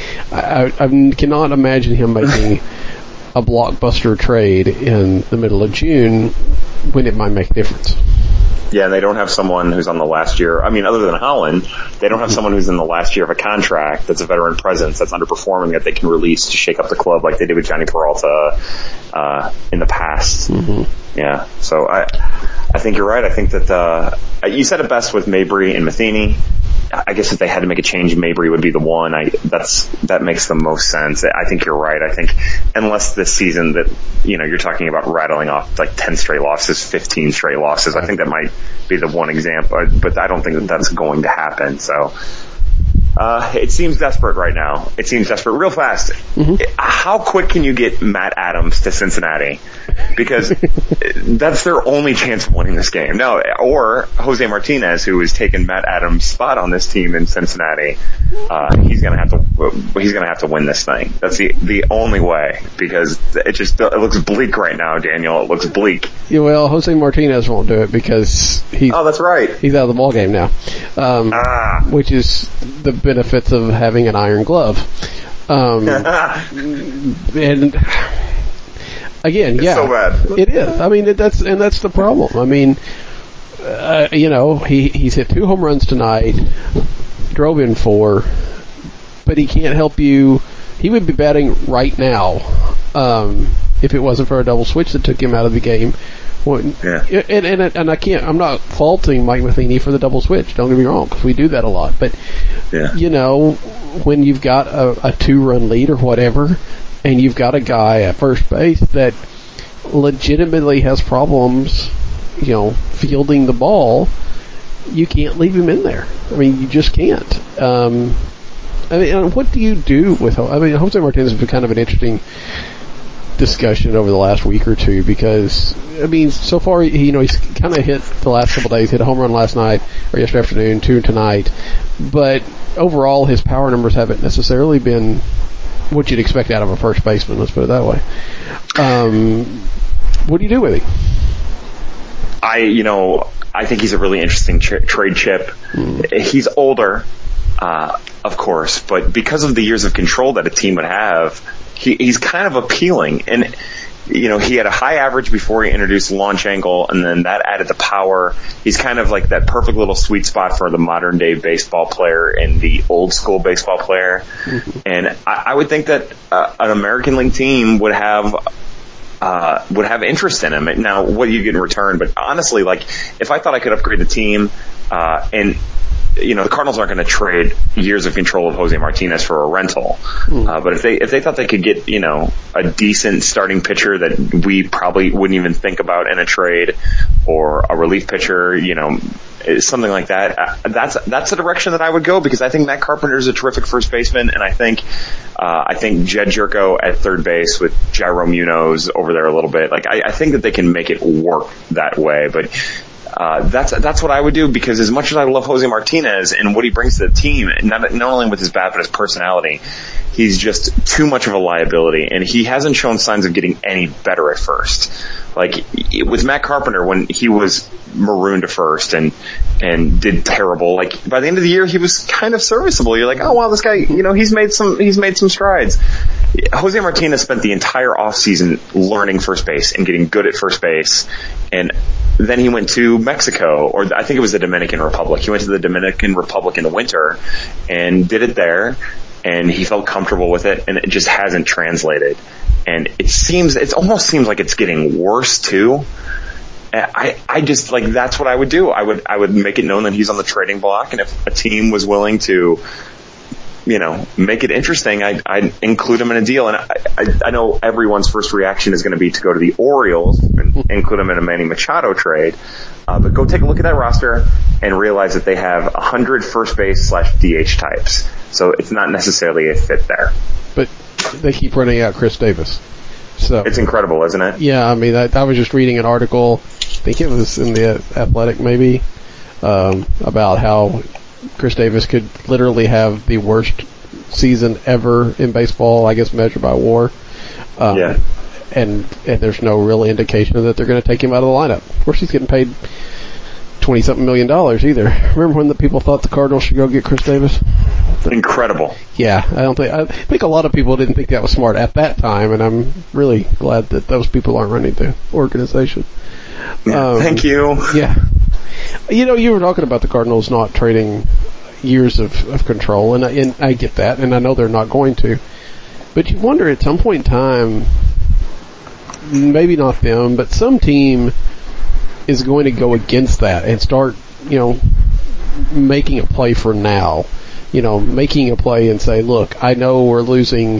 I cannot imagine him making a blockbuster trade in the middle of June when it might make a difference. Yeah, and they don't have someone who's on the last year. I mean, other than Holland, they don't have someone who's in the last year of a contract that's a veteran presence that's underperforming that they can release to shake up the club like they did with Johnny Peralta in the past. Mm-hmm. Yeah, so I think you're right. I think that you said it best with Mabry and Matheny. I guess if they had to make a change, Mabry would be the one. That makes the most sense. I think you're right. I think unless this season that, you're talking about rattling off like 10 straight losses, 15 straight losses, I think that might be the one example, but I don't think that that's going to happen. So, it seems desperate right now. It seems desperate real fast. Mm-hmm. How quick can you get Matt Adams to Cincinnati? Because that's their only chance of winning this game. No, or Jose Martinez, who has taken Matt Adams' spot on this team in Cincinnati. He's gonna have to win this thing. That's the only way, because it looks bleak right now, Daniel. It looks bleak. Yeah, well, Jose Martinez won't do it because that's right. He's out of the ball game now. Which is the benefits of having an iron glove. And again, it's yeah, so bad. It is. I mean, that's the problem. I mean, he's hit 2 home runs tonight, drove in 4, but he can't help you. He would be batting right now if it wasn't for a double switch that took him out of the game. Yeah. And I'm not faulting Mike Matheny for the double switch. Don't get me wrong, because we do that a lot. But when you've got a 2-run lead or whatever, and you've got a guy at first base that legitimately has problems, fielding the ball, you can't leave him in there. I mean, you just can't. What do you do with? Jose Martinez has been kind of an interesting discussion over the last week or two, because so far he's kind of hit the last couple of days, hit a home run last night or yesterday afternoon, 2 tonight, but overall his power numbers haven't necessarily been what you'd expect out of a first baseman. Let's put it that way. What do you do with him? I think he's a really interesting trade chip. He's older, of course, but because of the years of control that a team would have, he's kind of appealing. And, he had a high average before he introduced launch angle, and then that added the power. He's kind of like that perfect little sweet spot for the modern day baseball player and the old school baseball player. Mm-hmm. And I would think that an American League team would have interest in him. Now, what do you get in return? But honestly, if I thought I could upgrade the team, and the Cardinals aren't going to trade years of control of Jose Martinez for a rental. But if they thought they could get, a decent starting pitcher that we probably wouldn't even think about in a trade, or a relief pitcher, something like that, that's the direction that I would go, because I think Matt Carpenter is a terrific first baseman, and I think Jed Jerko at third base with Jairo Munoz over there a little bit. I think that they can make it work that way, but that's what I would do, because as much as I love Jose Martinez and what he brings to the team, not only with his bat but his personality, he's just too much of a liability, and he hasn't shown signs of getting any better at first. With Matt Carpenter, when he was marooned to first and did terrible, by the end of the year he was kind of serviceable. You're like, oh wow, this guy, he's made some strides. Jose Martinez spent the entire offseason learning first base and getting good at first base, and then he went to Mexico, or I think it was the Dominican Republic. He went to the Dominican Republic in the winter and did it there, and he felt comfortable with it, and it just hasn't translated. And it almost seems like it's getting worse too. I just, that's what I would do. I would make it known that he's on the trading block, and if a team was willing to, make it interesting, I'd include him in a deal. And I know everyone's first reaction is going to be to go to the Orioles and include him in a Manny Machado trade. But go take a look at that roster and realize that they have 100 first base / DH types. So it's not necessarily a fit there. But they keep running out Chris Davis. So it's incredible, isn't it? Yeah, I mean, I was just reading an article, I think it was in the Athletic maybe, about how Chris Davis could literally have the worst season ever in baseball, I guess measured by WAR. Yeah. And there's no real indication that they're going to take him out of the lineup. Of course, he's getting paid $20-something million either. Remember when the people thought the Cardinals should go get Chris Davis? Incredible. Yeah, I think a lot of people didn't think that was smart at that time, and I'm really glad that those people aren't running the organization. Thank you. Yeah. You were talking about the Cardinals not trading years of control, and I get that, and I know they're not going to. But you wonder at some point in time, maybe not them, but some team is going to go against that and start, making a play for now. Making a play and say, look, I know we're losing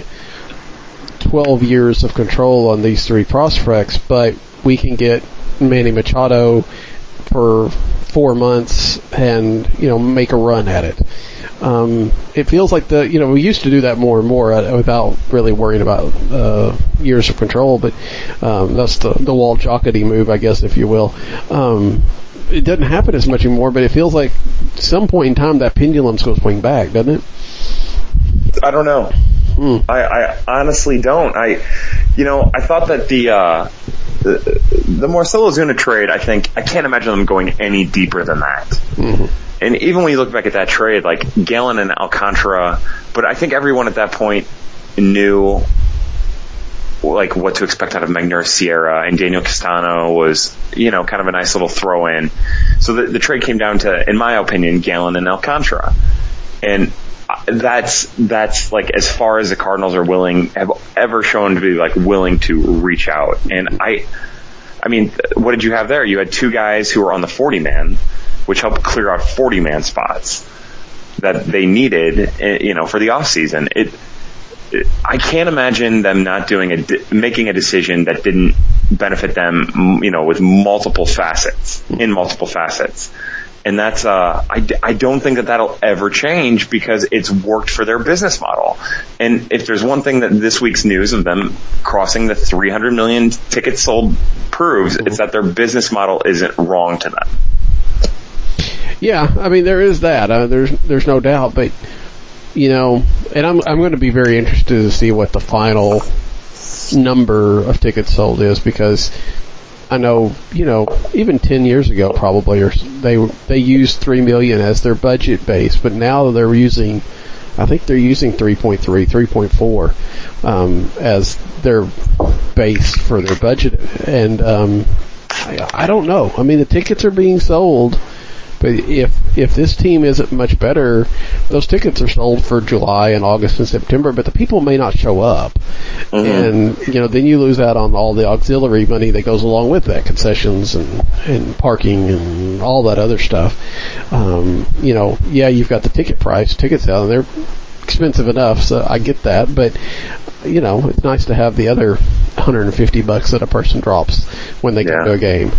12 years of control on these three prospects, but we can get Manny Machado for 4 months and, make a run at it. It feels like we used to do that more and more without really worrying about years of control, but that's the Walt Jocketty move, I guess, if you will. It doesn't happen as much anymore, but it feels like at some point in time that pendulum's going to swing back, doesn't it? I don't know. I honestly don't. I thought that the Marcell Ozuna trade, I can't imagine them going any deeper than that. Mm-hmm. And even when you look back at that trade, Gallen and Alcantara, but I think everyone at that point knew what to expect out of Magneuris Sierra, and Daniel Castano was, kind of a nice little throw in. So the trade came down to, in my opinion, Gallen and Alcantara. And that's as far as the Cardinals have ever shown to be willing to reach out. And I mean, what did you have there? You had two guys who were on the 40-man, which helped clear out 40-man spots that they needed, for the offseason. I can't imagine them not making a decision that didn't benefit them, with multiple facets. And that's, I don't think that that'll ever change, because it's worked for their business model. And if there's one thing that this week's news of them crossing the 300 million tickets sold proves, it's that their business model isn't wrong to them. Yeah, I mean, there is that. There's no doubt, but and I'm going to be very interested to see what the final number of tickets sold is, because I know, even 10 years ago probably, or they used 3 million as their budget base, but now they're using 3.3, 3.4 as their base for their budget. And I don't know. I mean, the tickets are being sold, but if this team isn't much better, those tickets are sold for July and August and September, but the people may not show up. And, then you lose out on all the auxiliary money that goes along with that, concessions and parking and all that other stuff. You've got the ticket price, ticket sale, and they're expensive enough, so I get that, but it's nice to have the other $150 that a person drops when they go to a game.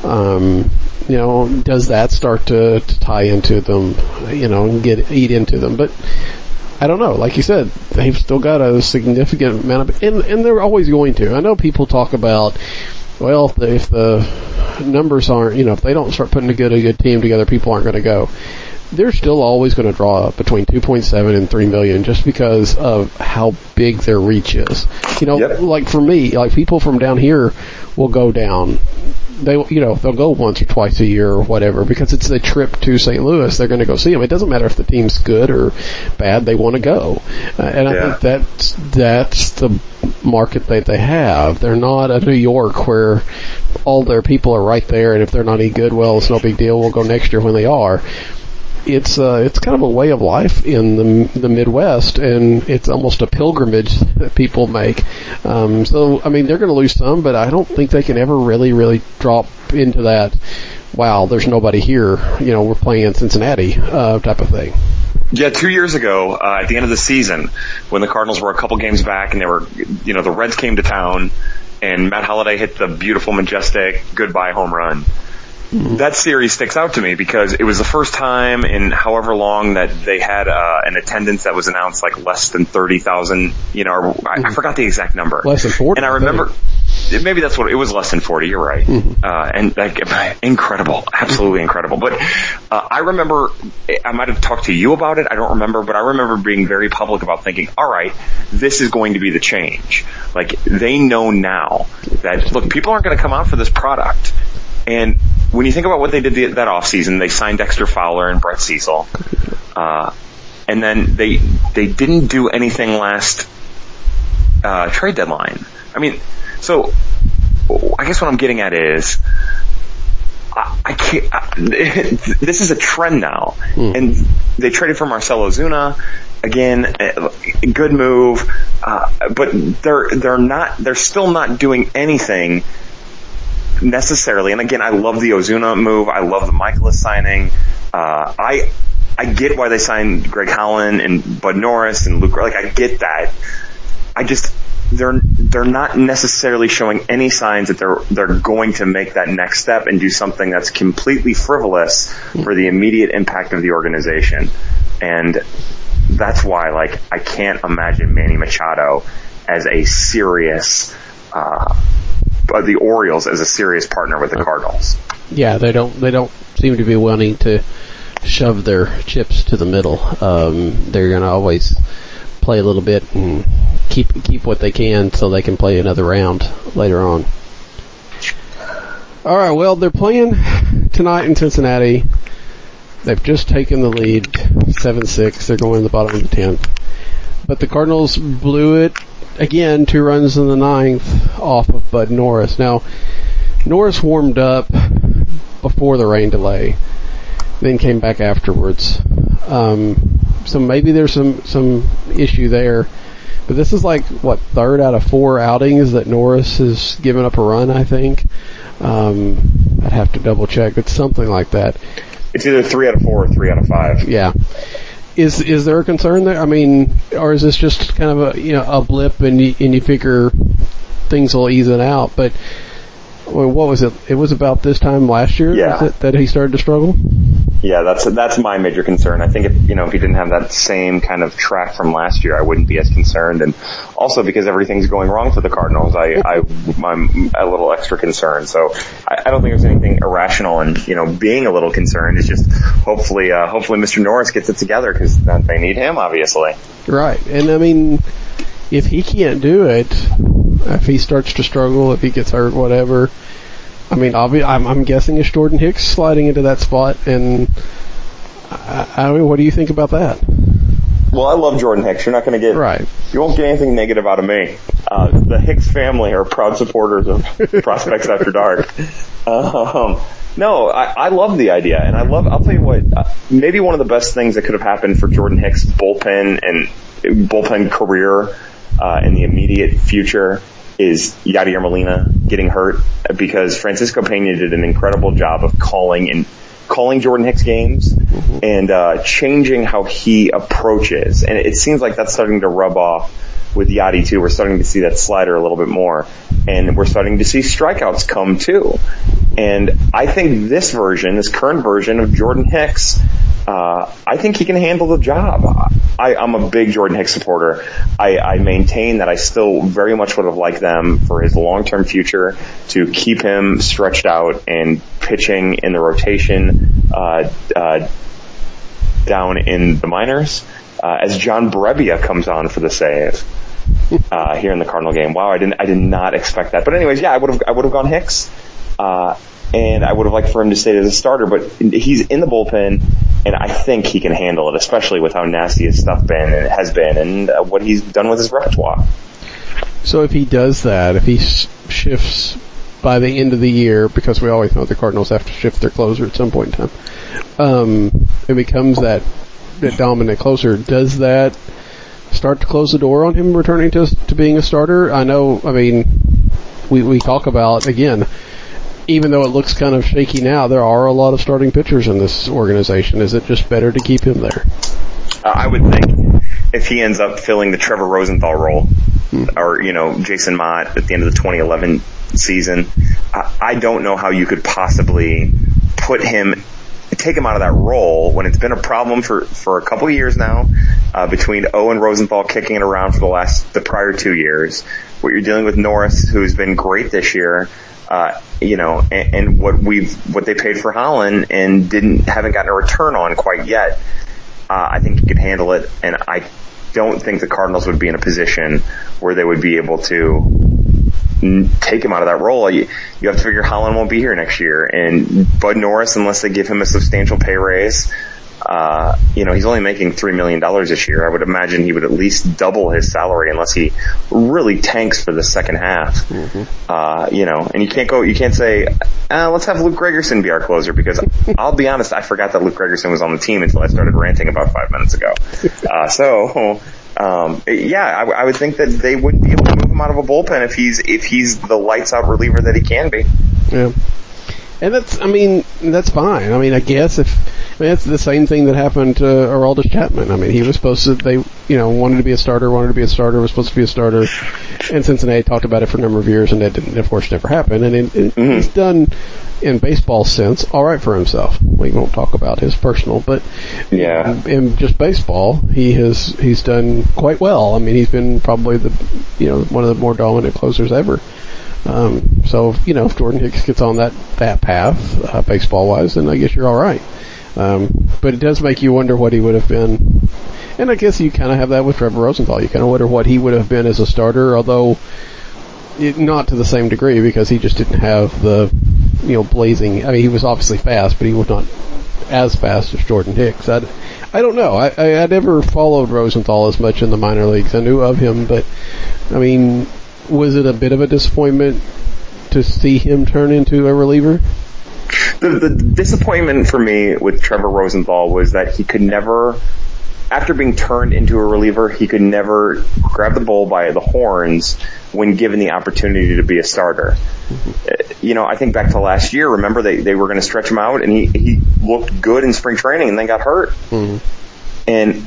Does that start to tie into them, and eat into them? But I don't know. Like you said, they've still got a significant amount of, and they're always going to. I know people talk about, well, if the numbers aren't, if they don't start putting a good team together, people aren't going to go. They're still always going to draw between 2.7 and 3 million just because of how big their reach is. Like for me, like people from down here will go down. They'll go once or twice a year or whatever, because it's a trip to St. Louis. They're going to go see them. It doesn't matter if the team's good or bad. They want to go. I think that's the market that they have. They're not a New York where all their people are right there, and if they're not any good, well, it's no big deal. We'll go next year when they are. It's kind of a way of life in the Midwest, and it's almost a pilgrimage that people make. So, I mean, they're going to lose some, but I don't think they can ever really, really drop into that, wow, there's nobody here, we're playing in Cincinnati, type of thing. Yeah, 2 years ago, at the end of the season, when the Cardinals were a couple games back and they were, the Reds came to town and Matt Holliday hit the beautiful, majestic goodbye home run. That series sticks out to me because it was the first time in however long that they had an attendance that was announced like less than 30,000, I forgot the exact number. Less than 40. And I remember, maybe that's what it was, less than 40, you're right. And incredible, absolutely incredible. But I remember, I might have talked to you about it, I don't remember, but I remember being very public about thinking, all right, this is going to be the change. Like, they know now that, look, people aren't going to come out for this product. And when you think about what they did that offseason, they signed Dexter Fowler and Brett Cecil. And then they didn't do anything last trade deadline. I mean, so I guess what I'm getting at is I can't. This is a trend now, and they traded for Marcell Ozuna. Again, good move, but they're still not doing anything necessarily. And again, I love the Ozuna move. I love the Michaelis signing. I get why they signed Greg Holland and Bud Norris and Luke. Like, I get that. They're not necessarily showing any signs that they're going to make that next step and do something that's completely frivolous for the immediate impact of the organization. And that's why, like, I can't imagine Manny Machado as a serious, the Orioles as a serious partner with the Cardinals. Yeah, they don't seem to be wanting to shove their chips to the middle. They're going to always play a little bit and keep what they can so they can play another round later on. All right, well, they're playing tonight in Cincinnati. They've just taken the lead, 7-6. They're going to the bottom of the 10th. But the Cardinals blew it again, 2 runs in the 9th off of Bud Norris. Now, Norris warmed up before the rain delay, then came back afterwards. So maybe there's some issue there. But this is like, what, 3rd out of 4 outings that Norris has given up a run, I think. I'd have to double check. It's something like that. It's either 3 out of 4 or 3 out of 5. Yeah. Is there a concern there? I mean, or is this just kind of a blip and you figure things will ease it out? But what was it? It was about this time last year that he started to struggle? Yeah, that's my major concern. I think if he didn't have that same kind of track from last year, I wouldn't be as concerned. And also because everything's going wrong for the Cardinals, I'm a little extra concerned. So I don't think there's anything irrational in, being a little concerned. It's just hopefully Mr. Norris gets it together because they need him, obviously. Right. And I mean, if he can't do it, if he starts to struggle, if he gets hurt, whatever, I mean, I'm guessing it's Jordan Hicks sliding into that spot, and I mean, what do you think about that? Well, I love Jordan Hicks. You're not going to get right. You won't get anything negative out of me. The Hicks family are proud supporters of Prospects After Dark. No, I love the idea, and I'll tell you what, maybe one of the best things that could have happened for Jordan Hicks' bullpen career in the immediate future is Yadier Molina getting hurt, because Francisco Peña did an incredible job of calling Jordan Hicks games and changing how he approaches. And it seems like that's starting to rub off with Yadi too. We're starting to see that slider a little bit more, and we're starting to see strikeouts come too. And I think this current version of Jordan Hicks, I think he can handle the job. I'm a big Jordan Hicks supporter. I maintain that I still very much would have liked them for his long-term future to keep him stretched out and pitching in the rotation down in the minors as John Brebbia comes on for the save here in the Cardinal game. Wow, I did not expect that. But anyways, yeah, I would have gone Hicks. And I would have liked for him to stay as a starter, but he's in the bullpen, and I think he can handle it, especially with how nasty his stuff has been, and what he's done with his repertoire. So if he does that, if he shifts by the end of the year, because we always know the Cardinals have to shift their closer at some point in time, it becomes that dominant closer. Does that start to close the door on him returning to being a starter? I know, I mean, we talk about, again, even though it looks kind of shaky now, there are a lot of starting pitchers in this organization. Is it just better to keep him there? I would think if he ends up filling the Trevor Rosenthal role, or, Jason Mott at the end of the 2011 season, I don't know how you could possibly take him out of that role when it's been a problem for a couple of years now, between O and Rosenthal kicking it around for the prior 2 years. What you're dealing with Norris, who's been great this year, and what they paid for Holland and haven't gotten a return on quite yet. I think he could handle it, and I don't think the Cardinals would be in a position where they would be able to take him out of that role. You have to figure Holland won't be here next year, and Bud Norris, unless they give him a substantial pay raise, he's only making $3 million this year. I would imagine he would at least double his salary unless he really tanks for the second half. And you can't say, let's have Luke Gregerson be our closer, because I'll be honest, I forgot that Luke Gregerson was on the team until I started ranting about 5 minutes ago. I would think that they wouldn't be able to move him out of a bullpen if he's the lights out reliever that he can be. Yeah. And that's fine. I mean, I guess that's the same thing that happened to Aroldis Chapman. I mean, he was supposed to, wanted to be a starter, was supposed to be a starter, and Cincinnati talked about it for a number of years, and that didn't, of course, never happen. And he's done, in baseball sense, all right for himself. We won't talk about his personal, but in just baseball, he's done quite well. I mean, he's been probably one of the more dominant closers ever. If Jordan Hicks gets on that path, baseball-wise, then I guess you're all right. But it does make you wonder what he would have been. And I guess you kind of have that with Trevor Rosenthal. You kind of wonder what he would have been as a starter, although not to the same degree, because he just didn't have the, blazing. I mean, he was obviously fast, but he was not as fast as Jordan Hicks. I don't know. I never followed Rosenthal as much in the minor leagues. I knew of him, but, I mean, was it a bit of a disappointment to see him turn into a reliever? The disappointment for me with Trevor Rosenthal was that he could never, after being turned into a reliever, he could never grab the bull by the horns when given the opportunity to be a starter. I think back to last year, remember they were going to stretch him out, and he looked good in spring training and then got hurt. And,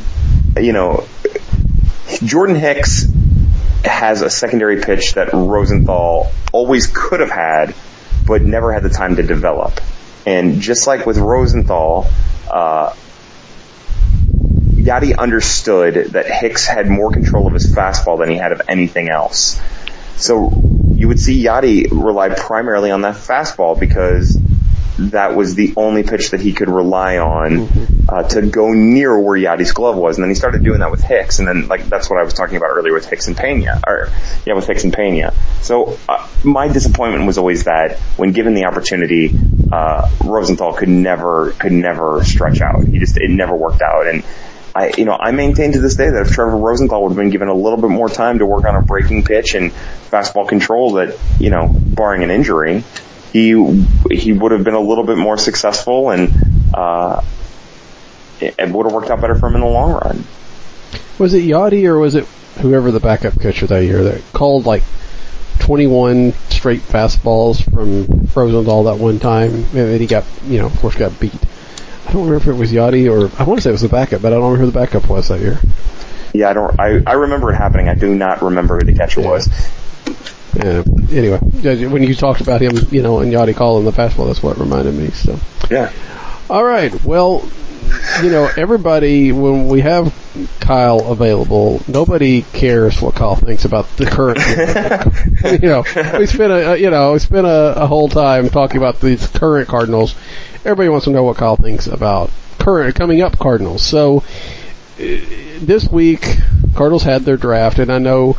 Jordan Hicks has a secondary pitch that Rosenthal always could have had, but never had the time to develop. And just like with Rosenthal, Yadi understood that Hicks had more control of his fastball than he had of anything else. So you would see Yadi rely primarily on that fastball because that was the only pitch that he could rely on to go near where Yadi's glove was. And then he started doing that with Hicks. And then, that's what I was talking about earlier with Hicks and Pena. With Hicks and Pena. So my disappointment was always that when given the opportunity, Rosenthal could never stretch out. It never worked out. And I maintain to this day that if Trevor Rosenthal would have been given a little bit more time to work on a breaking pitch and fastball control, that, barring an injury, he would have been a little bit more successful, and it would have worked out better for him in the long run. Was it Yadi or was it whoever the backup catcher that year that called 21 straight fastballs from Rosenthal that one time, and then he got, of course got beat? I don't remember if it was Yadi or I want to say it was the backup, but I don't remember who the backup was that year. Yeah, I remember it happening. I do not remember who the catcher was. Yeah. Anyway, when you talked about him, and Yadi calling the fastball, that's what reminded me. So. Yeah. All right. Well, everybody, when we have Kyle available, nobody cares what Kyle thinks about the current. We spent a whole time talking about these current Cardinals. Everybody wants to know what Kyle thinks about coming up Cardinals. So this week, Cardinals had their draft, and I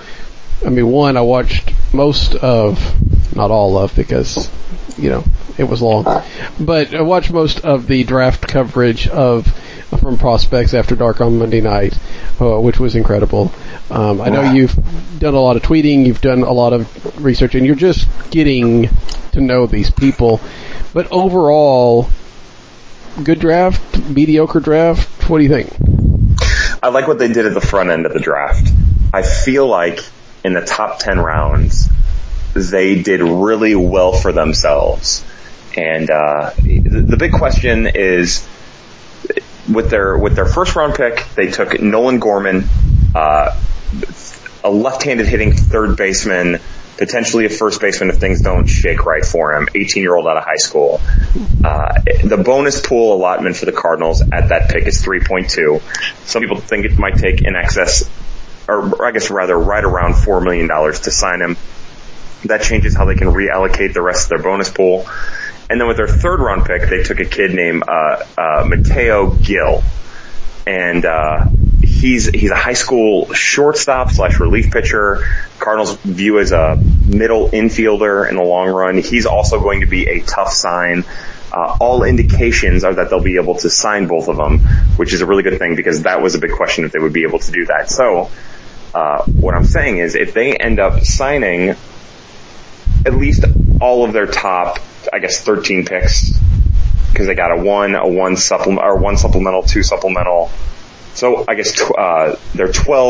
watched most of, not all of, because, it was long, but I watched most of the draft coverage from Prospects After Dark on Monday night, which was incredible. I know you've done a lot of tweeting, you've done a lot of research, and you're just getting to know these people. But overall, good draft, mediocre draft, what do you think? I like what they did at the front end of the draft. I feel like in the top 10 rounds, they did really well for themselves. And the big question is, with their first round pick, they took Nolan Gorman, a left-handed hitting third baseman, potentially a first baseman if things don't shake right for him, 18-year-old out of high school. The bonus pool allotment for the Cardinals at that pick is 3.2. Some people think it might take in excess, or I guess rather right around $4 million to sign him. That changes how they can reallocate the rest of their bonus pool. And then with their third round pick, they took a kid named Mateo Gil. And he's a high school shortstop / relief pitcher. Cardinals view as a middle infielder in the long run. He's also going to be a tough sign. All indications are that they'll be able to sign both of them, which is a really good thing because that was a big question if they would be able to do that. So what I'm saying is if they end up signing at least all of their top, 13 picks, because they got a one supplemental, 2 supplemental. So I guess their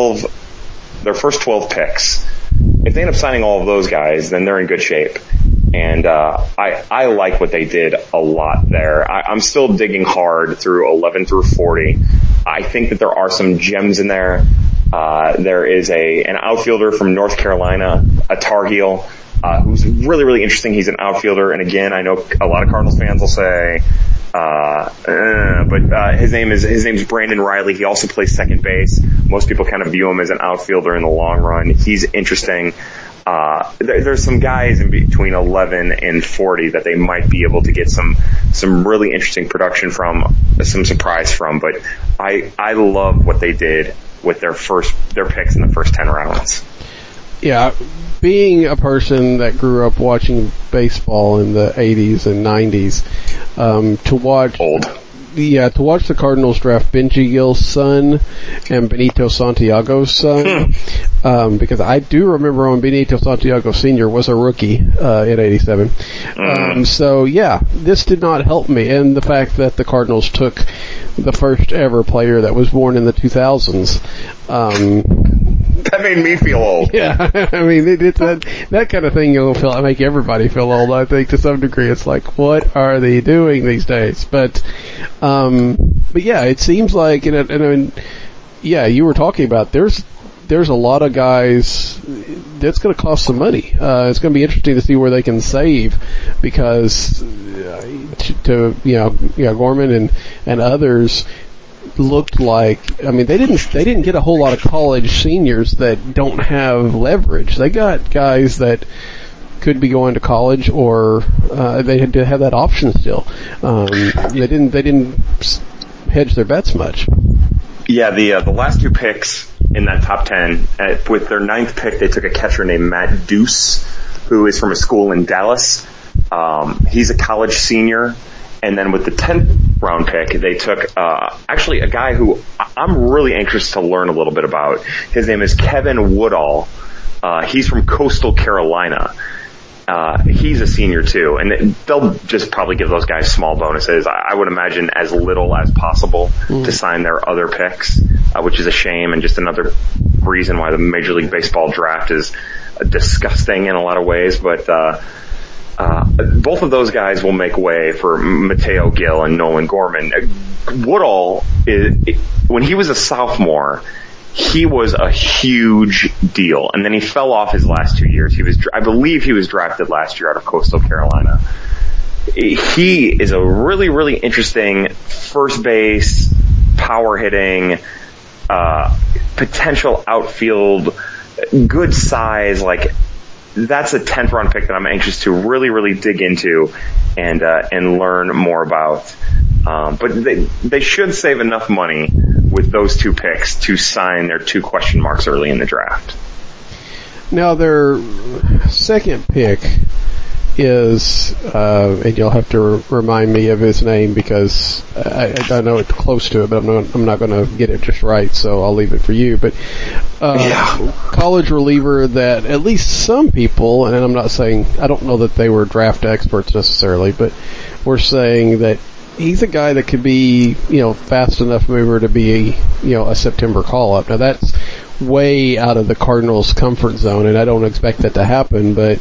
first 12 picks. If they end up signing all of those guys, then they're in good shape. And I like what they did a lot there. I'm still digging hard through 11 through 40. I think that there are some gems in there. There is an outfielder from North Carolina, a Tar Heel, who's really, really interesting. He's an outfielder, and again, I know a lot of Cardinals fans will say, but his name's Brandon Riley. He also plays second base. Most people kind of view him as an outfielder in the long run. He's interesting. There's some guys in between 11 and 40 that they might be able to get some really interesting production from, some surprise from, but I love what they did with their picks in the first 10 rounds. Yeah, being a person that grew up watching baseball in the 80s and 90s, to watch the Cardinals draft Benji Gil's son and Benito Santiago's son, because I do remember when Benito Santiago Sr. was a rookie in 87. So yeah, this did not help me, and the fact that the Cardinals took the first ever player that was born in the 2000s. That made me feel old. Yeah, I mean, they did that kind of thing. Make everybody feel old. I think to some degree, it's like, what are they doing these days? But yeah, it seems like, and I mean, yeah, you were talking about there's there's a lot of guys that's going to cost some money. It's going to be interesting to see where they can save, because Gorman and others looked like, I mean, they didn't get a whole lot of college seniors that don't have leverage. They got guys that could be going to college, or they had to have that option still. They didn't hedge their bets much. Yeah, the last two picks in that top 10, with their 9th pick, they took a catcher named Matt Deuce, who is from a school in Dallas. He's a college senior. And then with the 10th round pick, they took actually a guy who I'm really anxious to learn a little bit about. His name is Kevin Woodall. He's from Coastal Carolina. He's a senior too, and they'll just probably give those guys small bonuses. I would imagine as little as possible to sign their other picks, which is a shame, and just another reason why the Major League Baseball draft is disgusting in a lot of ways. But both of those guys will make way for Mateo Gil and Nolan Gorman. Woodall, when he was a sophomore, he was a huge deal, and then he fell off his last 2 years. I believe he was drafted last year out of Coastal Carolina. He is a really, really interesting first base, power hitting, potential outfield, good size. Like, that's a 10th round pick that I'm anxious to really, really dig into and learn more about. But they should save enough money with those two picks to sign their 2 question marks early in the draft. Now their second pick is, and you'll have to remind me of his name, because I know it's close to it, but I'm not going to get it just right, so I'll leave it for you. But college reliever that at least some people, and I'm not saying, I don't know that they were draft experts necessarily, but we're saying that he's a guy that could be, fast enough mover to be a September call-up. Now that's way out of the Cardinals' comfort zone, and I don't expect that to happen, but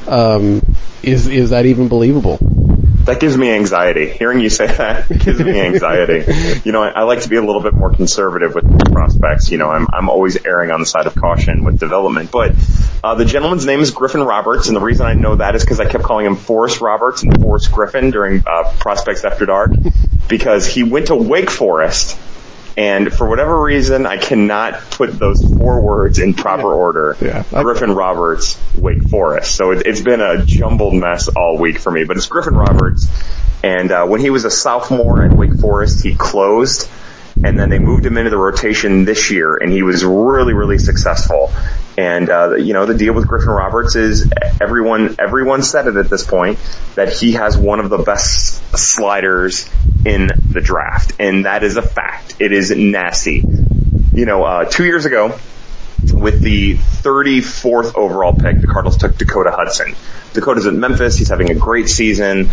is that even believable? That gives me anxiety. Hearing you say that gives me anxiety. I like to be a little bit more conservative with prospects. I'm always erring on the side of caution with development. But the gentleman's name is Griffin Roberts, and the reason I know that is because I kept calling him Forrest Roberts and Forrest Griffin during Prospects After Dark, because he went to Wake Forest. And for whatever reason, I cannot put those 4 words in proper order. Yeah. Griffin Roberts, Wake Forest. So it's been a jumbled mess all week for me. But it's Griffin Roberts. And when he was a sophomore at Wake Forest, he closed. And then they moved him into the rotation this year, and he was really, really successful. And, the deal with Griffin Roberts is everyone said it at this point, that he has one of the best sliders in the draft. And that is a fact. It is nasty. 2 years ago, with the 34th overall pick, the Cardinals took Dakota Hudson. Dakota's at Memphis. He's having a great season.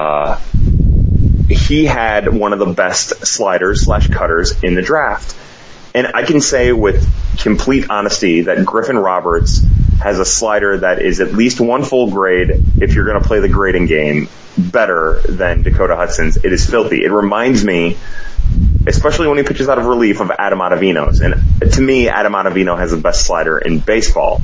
He had one of the best sliders/cutters in the draft. And I can say with complete honesty that Griffin Roberts has a slider that is at least one full grade, if you're going to play the grading game, better than Dakota Hudson's. It is filthy. It reminds me, especially when he pitches out of relief, of Adam Ottavino's. And to me, Adam Ottavino has the best slider in baseball.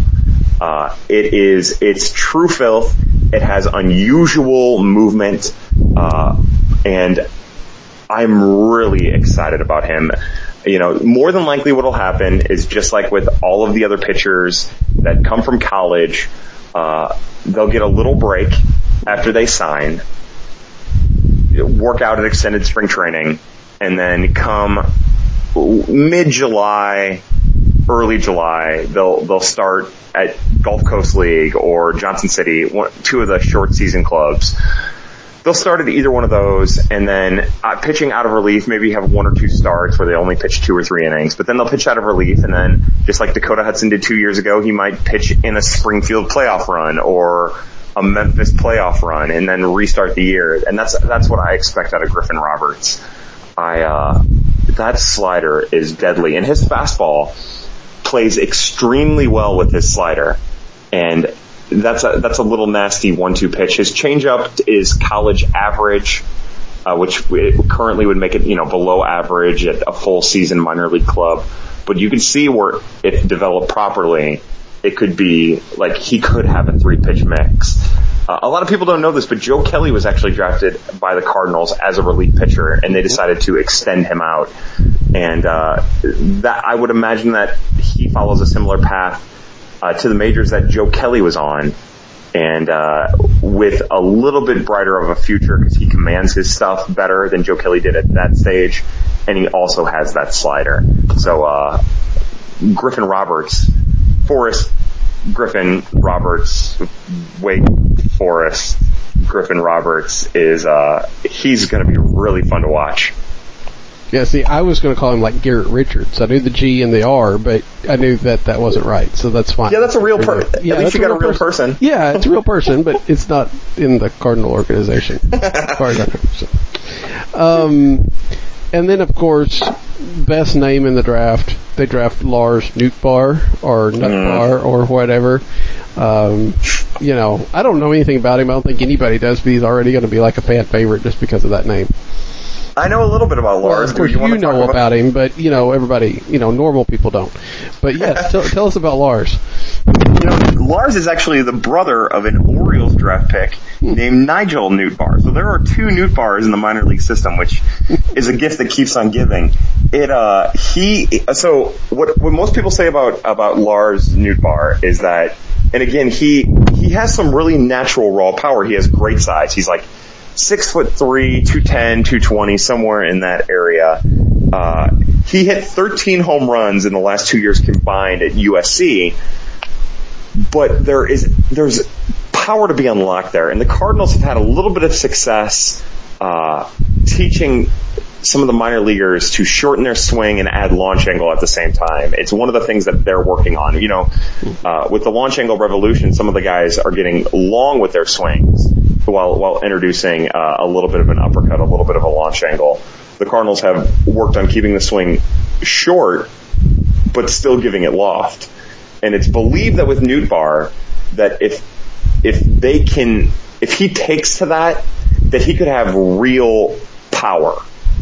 It's true filth. It has unusual movement, and I'm really excited about him. More than likely what'll happen is, just like with all of the other pitchers that come from college, they'll get a little break after they sign, work out an extended spring training, and then come mid-July, early July, they'll start at Gulf Coast League or Johnson City, 2 of the short season clubs. They'll start at either one of those, and then pitching out of relief, maybe have 1 or 2 starts where they only pitch 2 or 3 innings, but then they'll pitch out of relief, and then just like Dakota Hudson did 2 years ago, he might pitch in a Springfield playoff run or a Memphis playoff run, and then restart the year. And that's what I expect out of Griffin Roberts. That slider is deadly, and his fastball plays extremely well with his slider, and that's a little nasty 1-2 pitch. His changeup is college average, which currently would make it, below average at a full season minor league club. but you can see where, if developed properly, it could be like he could have a 3-pitch mix. A lot of people don't know this, but Joe Kelly was actually drafted by the Cardinals as a relief pitcher, and they decided to extend him out. And that I would imagine that he follows a similar path to the majors that Joe Kelly was on, and with a little bit brighter of a future because he commands his stuff better than Joe Kelly did at that stage, and he also has that slider. So Griffin Roberts, Forrest Griffin Roberts, Wake Forest Griffin Roberts is he's going to be really fun to watch. Yeah, see, I was going to call him like Garrett Richards. I knew the G and the R, but I knew that wasn't right, so that's fine. Yeah, that's a real person. Yeah, at least you got a real person. Yeah, it's a real person, but it's not in the Cardinal organization, as far as I know. So. And then, of course, best name in the draft, they draft Lars Nootbaar or Nutbar or whatever. You know, I don't know anything about him. I don't think anybody does, but he's already going to be like a fan favorite just because of that name. I know a little bit about Lars. Well, of course, you know about him, but, you know, everybody, you know, normal people don't. But, yes, tell us about Lars. You know, Lars is actually the brother of an Orioles draft pick named Nigel Nootbaar. So there are 2 Nootbaars in the minor league system, which is a gift that keeps on giving. So what most people say about Lars Nootbaar is that, and again, he has some really natural raw power. He has great size. He's like 6'3", 210, 220, somewhere in that area. He hit 13 home runs in the last 2 years combined at USC. But there's power to be unlocked there, and the Cardinals have had a little bit of success teaching some of the minor leaguers to shorten their swing and add launch angle at the same time. It's one of the things that they're working on. You know, with the launch angle revolution, some of the guys are getting long with their swings while introducing a little bit of an uppercut, a little bit of a launch angle. The Cardinals have worked on keeping the swing short, but still giving it loft. And it's believed that with Nootbaar, that if he takes to that he could have real power.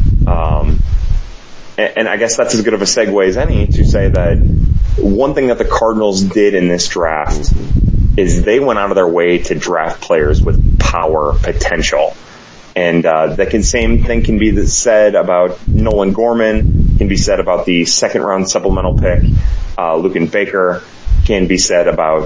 And I guess that's as good of a segue as any to say that one thing that the Cardinals did in this draft is they went out of their way to draft players with power potential. And the same thing can be said about Nolan Gorman, can be said about the second-round supplemental pick, Lucan Baker, can be said about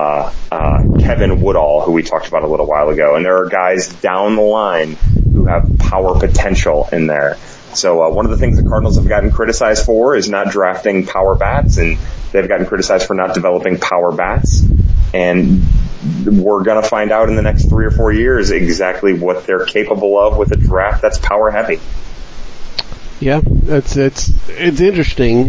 Kevin Woodall, who we talked about a little while ago. And there are guys down the line who have power potential in there. So one of the things the Cardinals have gotten criticized for is not drafting power bats, and they've gotten criticized for not developing power bats. And we're going to find out in the next 3 or 4 years exactly what they're capable of with a draft that's power heavy. Yeah, it's interesting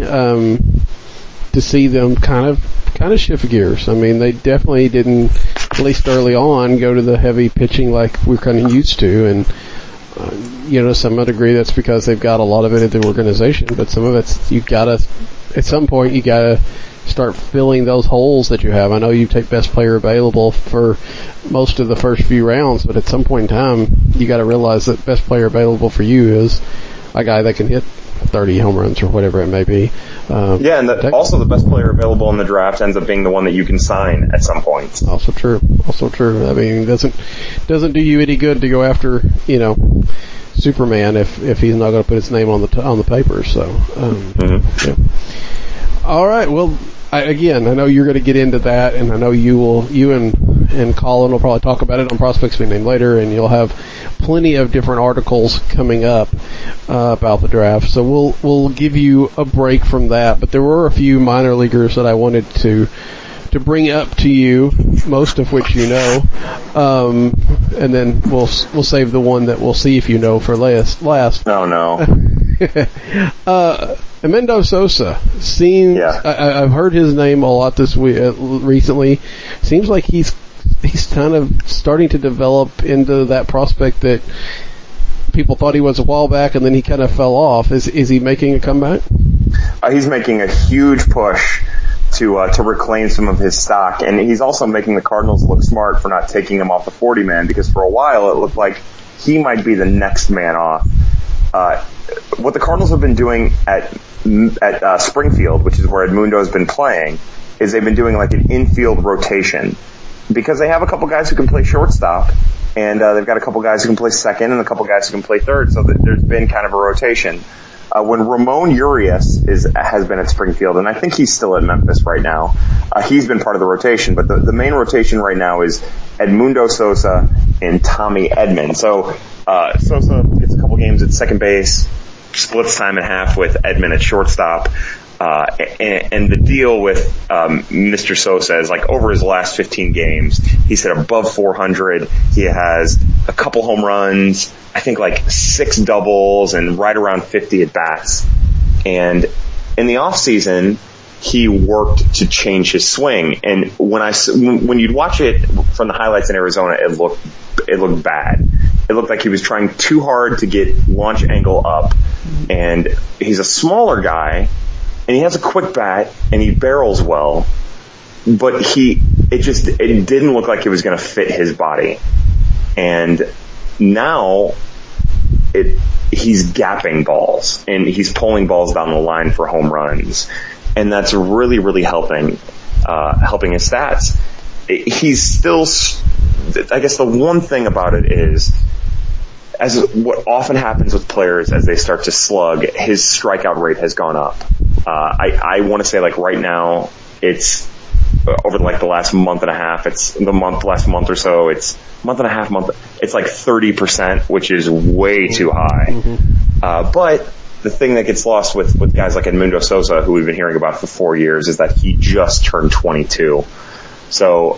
to see them kind of shift gears. I mean, they definitely didn't, at least early on, go to the heavy pitching like we're kind of used to, and to some degree that's because they've got a lot of it in the organization, but some of it's at some point you gotta start filling those holes that you have. I know you take best player available for most of the first few rounds, but at some point in time you gotta realize that best player available for you is a guy that can hit 30 home runs or whatever it may be. And also the best player available in the draft ends up being the one that you can sign at some point. Also true. I mean, it doesn't do you any good to go after, Superman if he's not going to put his name on the paper. So, yeah. All right. Well, I know you're going to get into that, and I know you and Colin will probably talk about it on Prospects Being Named later, and you'll have plenty of different articles coming up about the draft. So we'll give you a break from that. But there were a few minor leaguers that I wanted to bring up to you, most of which you know, and then we'll save the one that we'll see if you know for last. Oh no. Emendo Sosa seems. Yeah. I've heard his name a lot this week recently. Seems like he's kind of starting to develop into that prospect that people thought he was a while back, and then he kind of fell off. Is he making a comeback? He's making a huge push to reclaim some of his stock, and he's also making the Cardinals look smart for not taking him off the 40-man, because for a while it looked like he might be the next man off. what the Cardinals have been doing at Springfield, which is where Edmundo has been playing, is they've been doing like an infield rotation because they have a couple guys who can play shortstop, and they've got a couple guys who can play second and a couple guys who can play third. So there's been kind of a rotation. When Ramon Urias has been at Springfield, and I think he's still at Memphis right now, he's been part of the rotation, but the main rotation right now is Edmundo Sosa and Tommy Edman. So Sosa gets a couple games at second base, splits time in half with Edman at shortstop. And the deal with Mr. Sosa is like over his last 15 games, he's hit above 400. He has a couple home runs, I think like 6 doubles, and right around 50 at bats. And in the off season, he worked to change his swing. And when you'd watch it from the highlights in Arizona, it looked bad. It looked like he was trying too hard to get launch angle up. And he's a smaller guy, and he has a quick bat, and he barrels well, but it didn't look like it was going to fit his body. And now he's gapping balls, and he's pulling balls down the line for home runs, and that's really, really helping his stats. He's still, I guess the one thing about it is, as what often happens with players as they start to slug, his strikeout rate has gone up. I want to say like right now, it's over like the last month and a half, it's last month or so, it's month and a half, it's like 30%, which is way too high. Mm-hmm. But the thing that gets lost with guys like Edmundo Sosa, who we've been hearing about for 4 years, is that he just turned 22. So,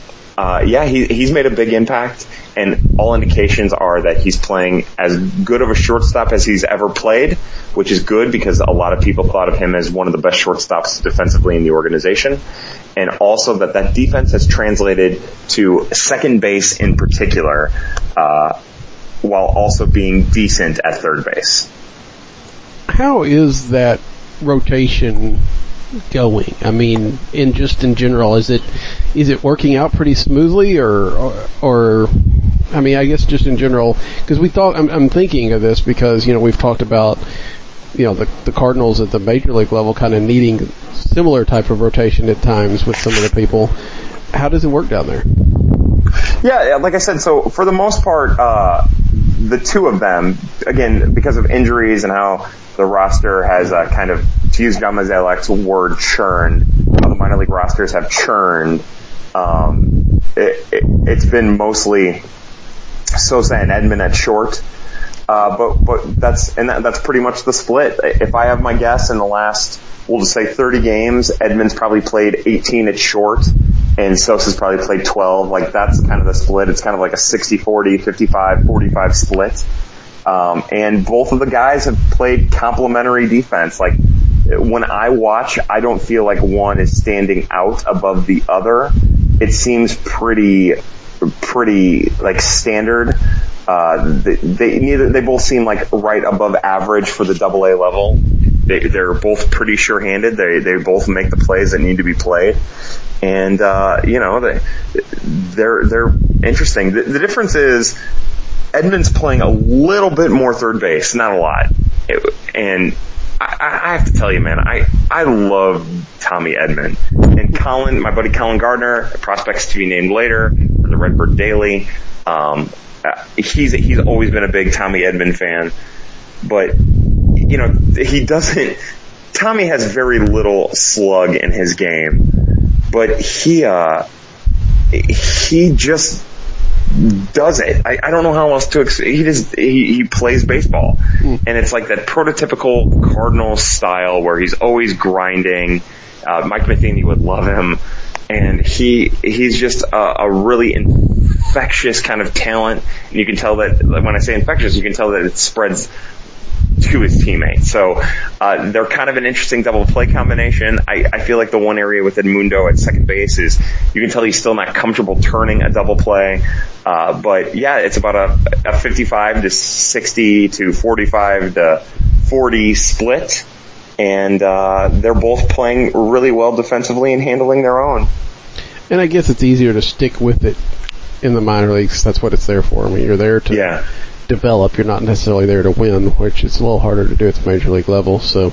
he's made a big impact, and all indications are that he's playing as good of a shortstop as he's ever played, which is good because a lot of people thought of him as one of the best shortstops defensively in the organization. And also that defense has translated to second base in particular, while also being decent at third base. How is that rotation going? I mean, in general, is it working out pretty smoothly, or I mean, I guess just in general, because I'm thinking of this because, we've talked about, the Cardinals at the major league level kind of needing similar type of rotation at times with some of the people. How does it work down there? Yeah, like I said, so for the most part, the two of them, again, because of injuries and how the roster has kind of, to use John Mozeliak's word, churned, how the minor league rosters have churned, it's been mostly Sosa and Edman at short. But that's pretty much the split. If I have my guess, in the last, we'll just say 30 games, Edman's probably played 18 at short, and Sosa's probably played 12. Like, that's kind of the split. It's kind of like a 60-40, 55-45 split. And both of the guys have played complementary defense. Like, when I watch, I don't feel like one is standing out above the other. It seems pretty like standard. They both seem like right above average for the AA level. They're both pretty sure-handed. They both make the plays that need to be played. And, they're interesting. The difference is Edman's playing a little bit more third base, not a lot. And I have to tell you, man, I love Tommy Edman. And my buddy Colin Gardner, prospects to be named later for the Redbird Daily, he's always been a big Tommy Edman fan, but Tommy has very little slug in his game, but he just does it. I don't know how else to explain. He plays baseball, and it's like that prototypical Cardinals style where he's always grinding. Mike Matheny would love him, and he's just a really infectious kind of talent. And you can tell that, when I say infectious, you can tell that it spreads to his teammates. So they're kind of an interesting double play combination. I feel like the one area with Edmundo at second base is you can tell he's still not comfortable turning a double play. But yeah, it's about a 55 to 60 to 45 to 40 split. And they're both playing really well defensively and handling their own. And I guess it's easier to stick with it in the minor leagues. That's what it's there for. I mean, you're there to develop. You're not necessarily there to win, which is a little harder to do at the major league level. So,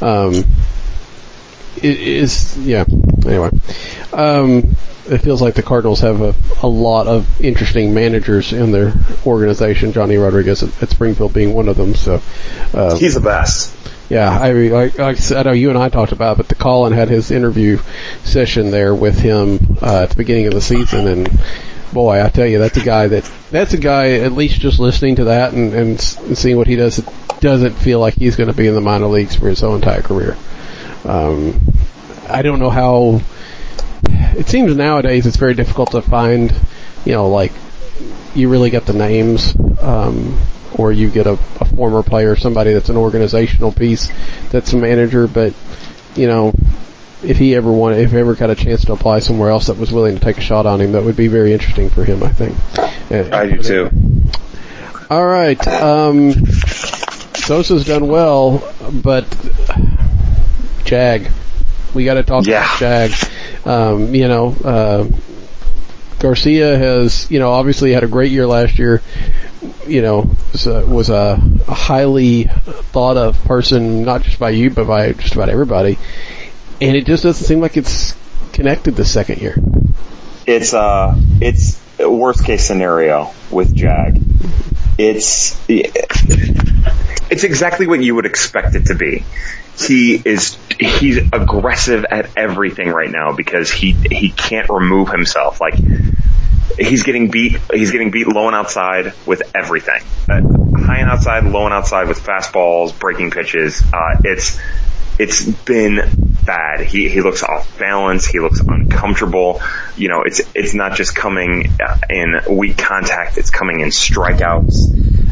anyway. It feels like the Cardinals have a lot of interesting managers in their organization. Johnny Rodriguez at Springfield being one of them. So he's the best. Yeah, I know you and I talked about it, but the Colin had his interview session there with him at the beginning of the season, and boy, I tell you, that's a guy, at least just listening to that and seeing what he does, it doesn't feel like he's going to be in the minor leagues for his whole entire career. I don't know how. It seems nowadays it's very difficult to find, like you really get the names, or you get a former player, somebody that's an organizational piece that's a manager. But if he ever got a chance to apply somewhere else that was willing to take a shot on him, that would be very interesting for him, I think. I do too. All right, Sosa's done well, but Jag. We got to talk about Jag. Garcia has, obviously had a great year last year. Was a highly thought of person, not just by you, but by just about everybody. And it just doesn't seem like it's connected this second year. It's a worst case scenario with Jag. It's exactly what you would expect it to be. He's aggressive at everything right now because he can't remove himself. Like, he's getting beat low and outside with everything. High and outside, low and outside with fastballs, breaking pitches. It's been bad. He looks off balance. He looks uncomfortable. It's not just coming in weak contact. It's coming in strikeouts.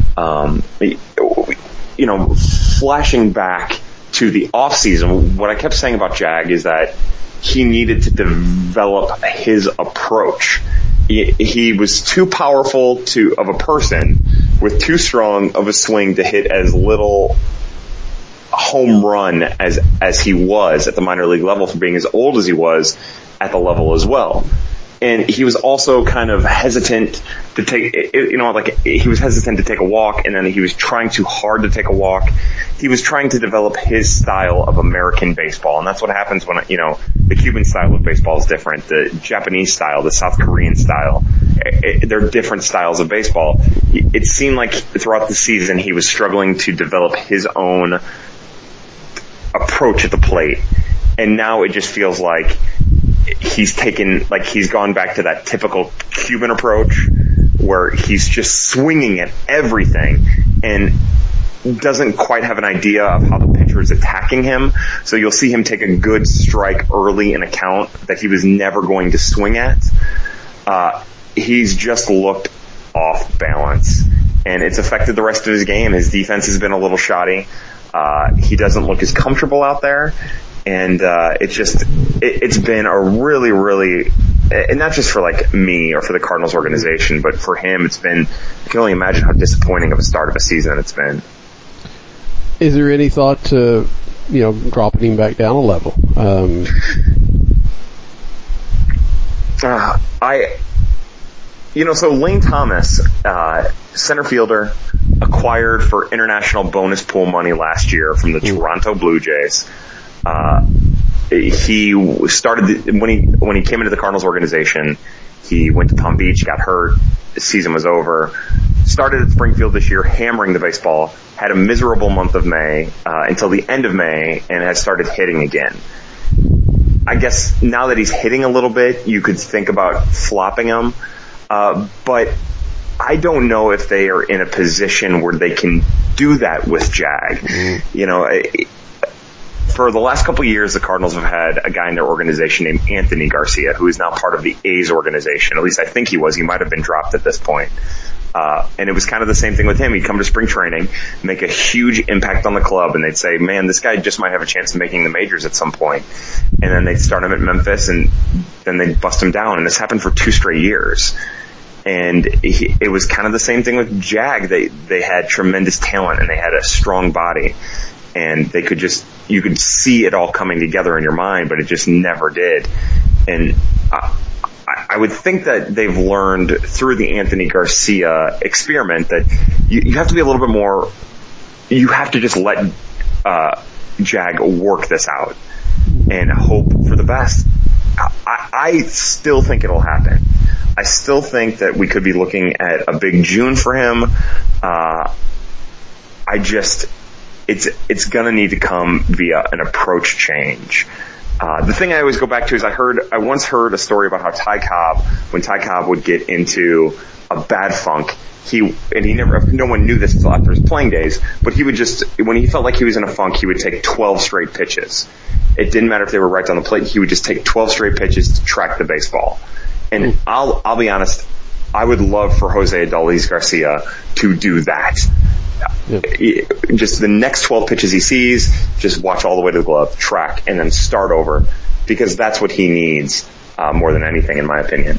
Flashing back to the off season, what I kept saying about Jag is that he needed to develop his approach. He was too powerful of a person with too strong of a swing to hit as little home run as he was at the minor league level for being as old as he was at the level as well. And he was also kind of hesitant to he was hesitant to take a walk, and then he was trying too hard to take a walk. He was trying to develop his style of American baseball, and that's what happens when, the Cuban style of baseball is different. The Japanese style, the South Korean style, they're different styles of baseball. It seemed like throughout the season he was struggling to develop his own approach at the plate, and now it just feels like he's gone back to that typical Cuban approach where he's just swinging at everything and doesn't quite have an idea of how the pitcher is attacking him. So you'll see him take a good strike early in a count that he was never going to swing at. He's just looked off balance, and it's affected the rest of his game. His defense has been a little shoddy. He doesn't look as comfortable out there. And it's been a really, really, and not just for like me or for the Cardinals organization, but for him, it's been, I can only imagine how disappointing of a start of a season it's been. Is there any thought to, dropping him back down a level? So Lane Thomas, center fielder, acquired for international bonus pool money last year from the Toronto Blue Jays. He started when he came into the Cardinals organization. He went to Palm Beach, got hurt. The season was over. Started at Springfield this year, hammering the baseball. Had a miserable month of May until the end of May, and has started hitting again. I guess now that he's hitting a little bit, you could think about flopping him. But I don't know if they are in a position where they can do that with Jag. For the last couple of years, the Cardinals have had a guy in their organization named Anthony Garcia, who is now part of the A's organization. At least I think he was. He might have been dropped at this point. And it was kind of the same thing with him. He'd come to spring training, make a huge impact on the club, and they'd say, man, this guy just might have a chance of making the majors at some point. And then they'd start him at Memphis, and then they'd bust him down. And this happened for 2 straight years. And it was kind of the same thing with Jag. They had tremendous talent, and they had a strong body. And you could see it all coming together in your mind, but it just never did. And I would think that they've learned through the Anthony Garcia experiment that you have to be a little bit more, you have to just let Jag work this out and hope for the best. I still think it'll happen. I still think that we could be looking at a big June for him. It's gonna need to come via an approach change. The thing I always go back to is I once heard a story about how Ty Cobb, when Ty Cobb would get into a bad funk, no one knew this until after his playing days, but he would just, when he felt like he was in a funk, he would take 12 straight pitches. It didn't matter if they were right on the plate, he would just take 12 straight pitches to track the baseball. And I'll be honest, I would love for Jose Adolis Garcia to do that. Yep. Just the next 12 pitches he sees, just watch all the way to the glove, track, and then start over, because that's what he needs more than anything, in my opinion.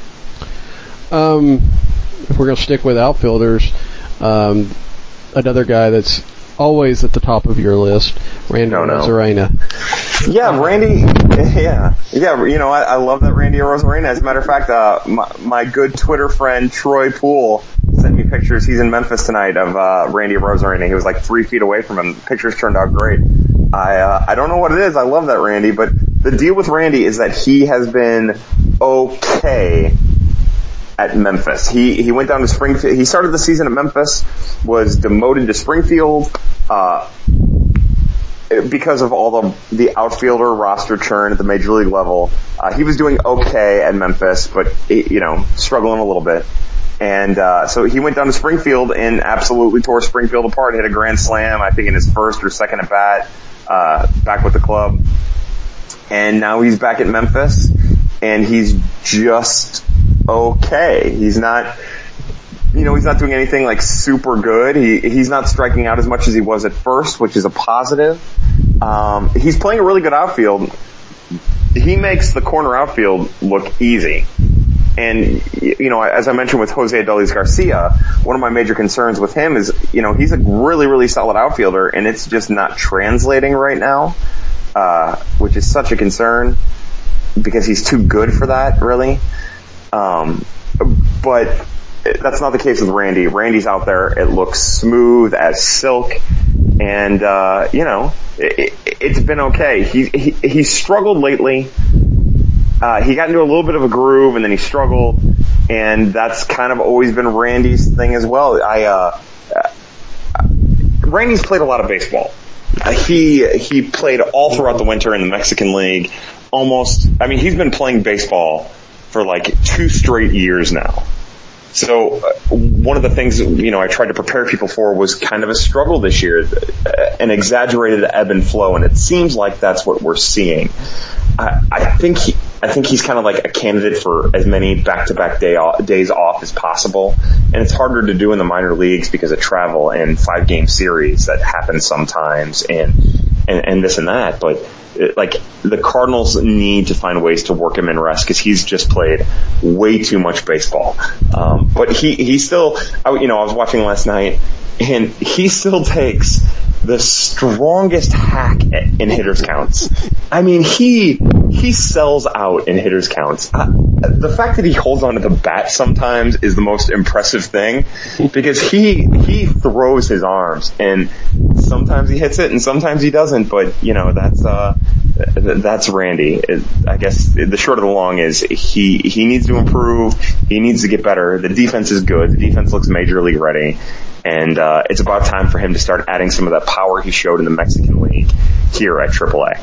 If we're going to stick with outfielders, another guy that's always at the top of your list, Randy Arozarena. Yeah, Randy. Yeah. You know, I love that Randy Arozarena. As a matter of fact, my good Twitter friend Troy Poole sent me pictures. He's in Memphis tonight of Randy Arozarena. He was like 3 feet away from him. Pictures turned out great. I don't know what it is. I love that Randy, but the deal with Randy is that he has been okay at Memphis. He went down to Springfield. He started the season at Memphis, was demoted to Springfield because of all the outfielder roster churn at the major league level. He was doing okay at Memphis, but struggling a little bit. And so he went down to Springfield and absolutely tore Springfield apart. Hit a grand slam, I think, in his first or second at bat, back with the club. And now he's back at Memphis, and he's just okay. He's not doing anything like super good. He's not striking out as much as he was at first, which is a positive. He's playing a really good outfield. He makes the corner outfield look easy. And, as I mentioned with Jose Adolis Garcia, one of my major concerns with him is, he's a really, really solid outfielder, and it's just not translating right now, which is such a concern because he's too good for that, really. But that's not the case with Randy. Randy's out there. It looks smooth as silk. And, it's been okay. He struggled lately. He got into a little bit of a groove and then he struggled. And that's kind of always been Randy's thing as well. Randy's played a lot of baseball. He played all throughout the winter in the Mexican League. He's been playing baseball for like 2 straight years now. So one of the things, I tried to prepare people for was kind of a struggle this year, an exaggerated ebb and flow, and it seems like that's what we're seeing. I think he's kind of like a candidate for as many back-to-back days off as possible, and it's harder to do in the minor leagues because of travel and 5-game series that happen sometimes, and this and that, but the Cardinals need to find ways to work him in rest because he's just played way too much baseball. But he still, I was watching last night and he still takes the strongest hack in hitters counts. He sells out in hitters counts. The fact that he holds onto the bat sometimes is the most impressive thing because he throws his arms and sometimes he hits it and sometimes he doesn't, but that's Randy. I guess the short of the long is he needs to improve. He needs to get better. The defense is good. The defense looks major league ready. And it's about time for him to start adding some of that power he showed in the Mexican League here at AAA.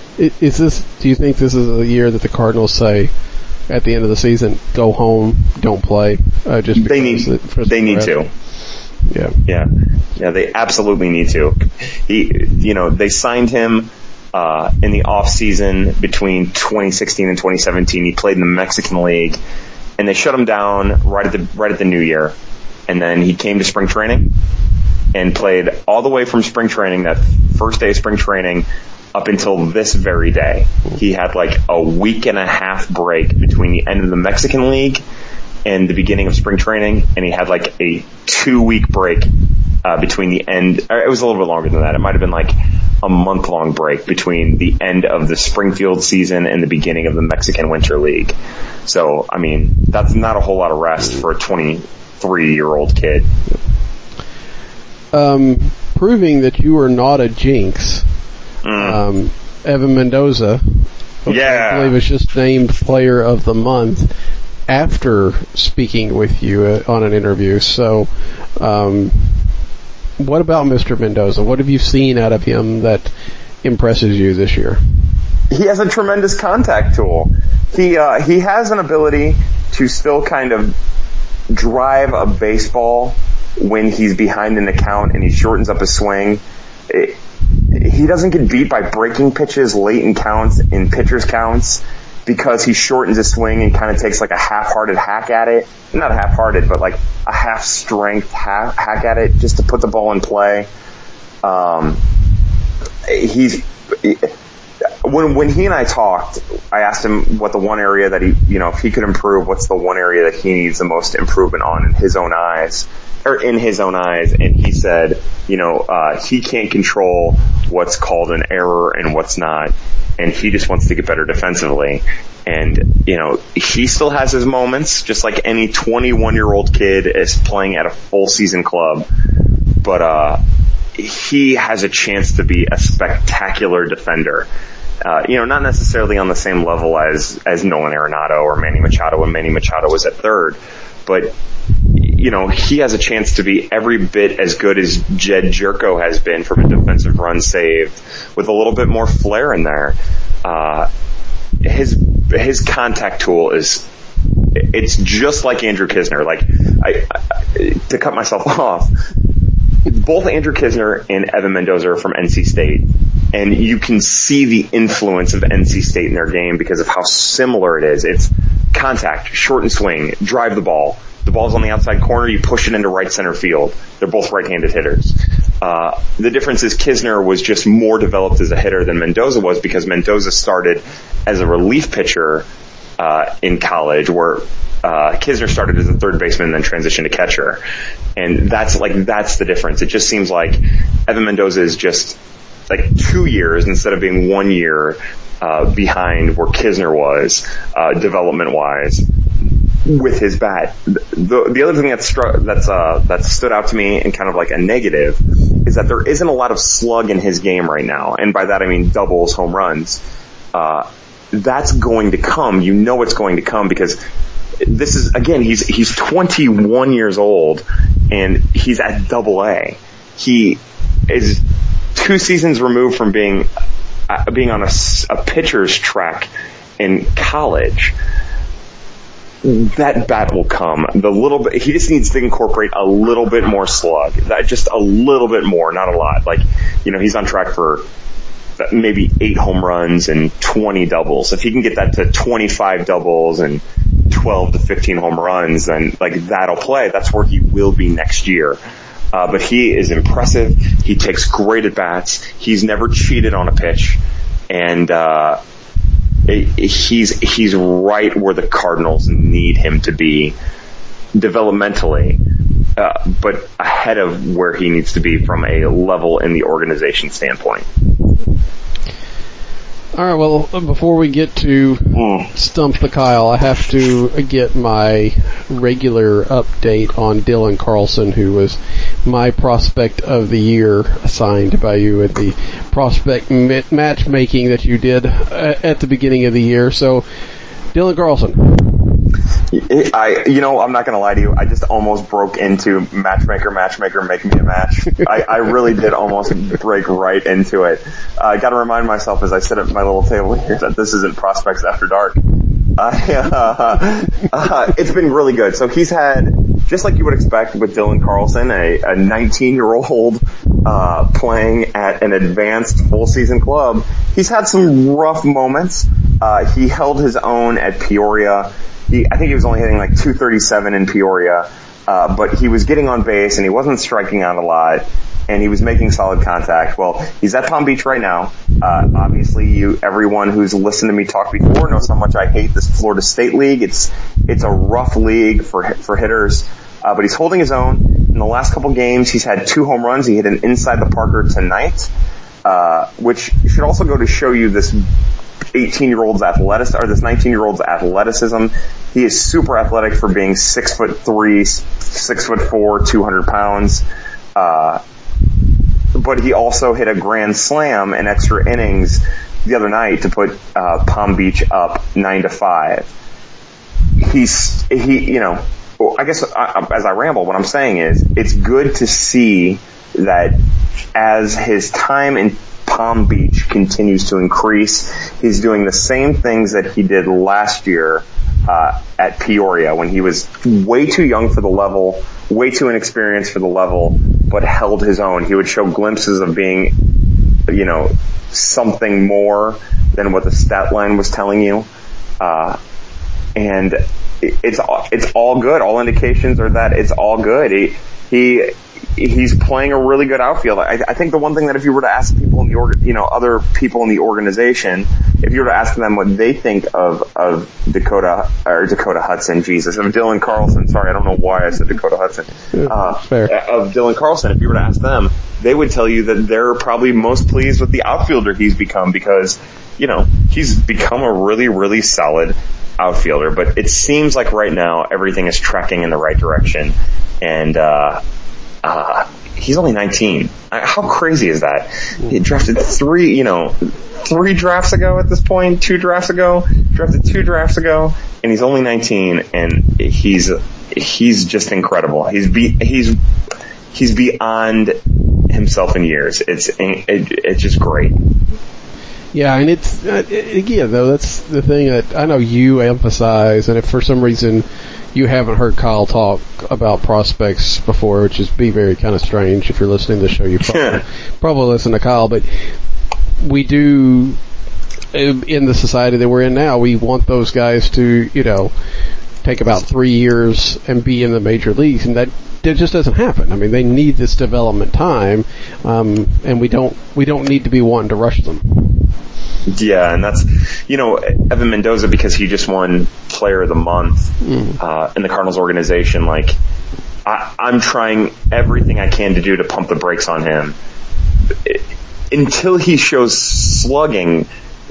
Do you think this is a year that the Cardinals say at the end of the season, go home, don't play? Just they need to. Yeah, they absolutely need to. They signed him in the off season between 2016 and 2017. He played in the Mexican League, and they shut him down right at the new year. And then he came to spring training and played all the way from spring training, that first day of spring training, up until this very day. He had like a 1.5 week break between the end of the Mexican League and the beginning of spring training, and he had like a 2-week break between the end. It was a little bit longer than that. It might have been like a month-long break between the end of the Springfield season and the beginning of the Mexican Winter League. So, I mean, that's not a whole lot of rest for a 23-year-old kid. Proving that you are not a jinx, Evan Mendoza, I believe is just named Player of the Month after speaking with you on an interview. So, what about Mr. Mendoza? What have you seen out of him that impresses you this year? He has a tremendous contact tool. He has an ability to still kind of drive a baseball when he's behind in the count and he shortens up his swing. He doesn't get beat by breaking pitches late in counts, in pitchers' counts, because he shortens his swing and kind of takes like a half-hearted hack at it. Not half-hearted, but like a half-strength hack at it just to put the ball in play. When he and I talked, I asked him what the one area that he, if he could improve, what's the one area that he needs the most improvement on in his own eyes. And he said, he can't control what's called an error and what's not, and he just wants to get better defensively. And, he still has his moments, just like any 21-year-old kid is playing at a full season club, but he has a chance to be a spectacular defender. Not necessarily on the same level as Nolan Arenado or Manny Machado when Manny Machado was at third, but he has a chance to be every bit as good as Jed Jerko has been from a defensive run saved, with a little bit more flair in there. His contact tool it's just like Andrew Knizner. Like, to cut myself off, both Andrew Knizner and Evan Mendoza are from NC State, and you can see the influence of NC State in their game because of how similar it is. It's contact, short and swing, drive the ball. The ball's on the outside corner, you push it into right center field. They're both right-handed hitters. The difference is Knizner was just more developed as a hitter than Mendoza was, because Mendoza started as a relief pitcher in college, where Knizner started as a third baseman and then transitioned to catcher. And that's the difference. It just seems like Evan Mendoza is just like 2 years instead of being 1 year behind where Knizner was development-wise with his bat. The other thing that stood out to me and kind of like a negative is that there isn't a lot of slug in his game right now, and by that I mean doubles, home runs. That's going to come. It's going to come, because this is, again, he's 21 years old and he's at Double-A. He is 2 seasons removed from being on a pitcher's track in college. That bat will come. He just needs to incorporate a little bit more slug. Just a little bit more, not a lot. Like, he's on track for maybe 8 home runs and 20 doubles. If he can get that to 25 doubles and 12 to 15 home runs, then that'll play. That's where he will be next year. But he is impressive. He takes great at bats. He's never cheated on a pitch, and he's right where the Cardinals need him to be developmentally, but ahead of where he needs to be from a level in the organization standpoint. All right, well, before we get to Stump the Kyle, I have to get my regular update on Dylan Carlson, who was my prospect of the year assigned by you at the prospect matchmaking that you did at the beginning of the year. So, Dylan Carlson. I'm not going to lie to you. I just almost broke into matchmaker, make me a match. I really did almost break right into it. I got to remind myself as I sit at my little table here that this isn't Prospects After Dark. It's been really good. So he's had, just like you would expect with Dylan Carlson, a 19-year-old playing at an advanced full season club. He's had some rough moments. He held his own at Peoria. I think he was only hitting like 237 in Peoria, but he was getting on base and he wasn't striking out a lot, and he was making solid contact. Well, he's at Palm Beach right now. Obviously, everyone who's listened to me talk before knows how much I hate this Florida State League. It's a rough league for hitters, but he's holding his own. In the last couple games, he's had 2 home runs. He hit an inside the Parker tonight. which should also go to show you this 18-year-old's athleticism, or this 19-year-old's athleticism. He is super athletic for being 6'3", 6'4", 200 pounds. But he also hit a grand slam in extra innings the other night to put Palm Beach up 9-5. I guess as I ramble, what I'm saying is it's good to see that as his time in Palm Beach continues to increase, he's doing the same things that he did last year at Peoria when he was way too young for the level, way too inexperienced for the level, but held his own. He would show glimpses of being, something more than what the stat line was telling you. And it's all good. All indications are that it's all good. He's playing a really good outfield. I think the one thing that if you were to ask people in the other people in the organization, if you were to ask them what they think of Dakota Hudson, of Dylan Carlson. Sorry, I don't know why I said Dakota Hudson. Of Dylan Carlson, if you were to ask them, they would tell you that they're probably most pleased with the outfielder he's become because, he's become a really, really solid outfielder. But it seems like right now everything is tracking in the right direction. And, he's only 19. How crazy is that? He drafted three drafts ago at this point, 2 drafts ago, drafted 2 drafts ago, and he's only 19, and he's just incredible. He's beyond himself in years. It's just great. Yeah, and it's, again, though, that's the thing that I know you emphasize, and if for some reason you haven't heard Kyle talk about prospects before, which is very kind of strange. If you're listening to the show, you probably listen to Kyle, but we do, in the society that we're in now, we want those guys to, take about 3 years and be in the major leagues, and that just doesn't happen. I mean, they need this development time, and we don't need to be wanting to rush them. Yeah, and that's, Evan Mendoza, because he just won Player of the Month in the Cardinals organization. Like, I'm trying everything I can to do to pump the brakes on him. Until he shows slugging,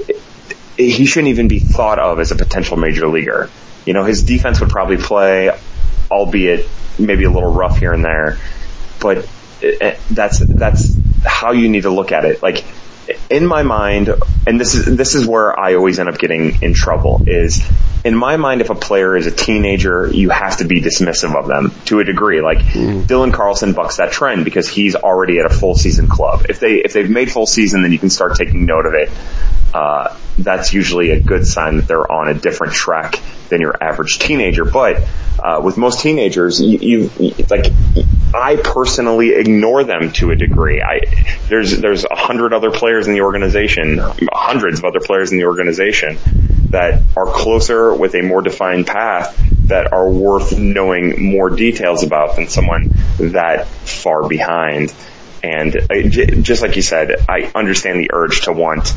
he shouldn't even be thought of as a potential major leaguer. His defense would probably play, albeit maybe a little rough here and there, but that's how you need to look at it. Like, in my mind, and this is where I always end up getting in trouble, is in my mind, if a player is a teenager, you have to be dismissive of them to a degree. Like Dylan Carlson bucks that trend because he's already at a full season club. If they've made full season, then you can start taking note of it. That's usually a good sign that they're on a different track than your average teenager. But with most teenagers, I personally ignore them to a degree. There's 100 other players in the organization, hundreds of other players in the organization that are closer with a more defined path that are worth knowing more details about than someone that far behind. And just like you said, I understand the urge to want,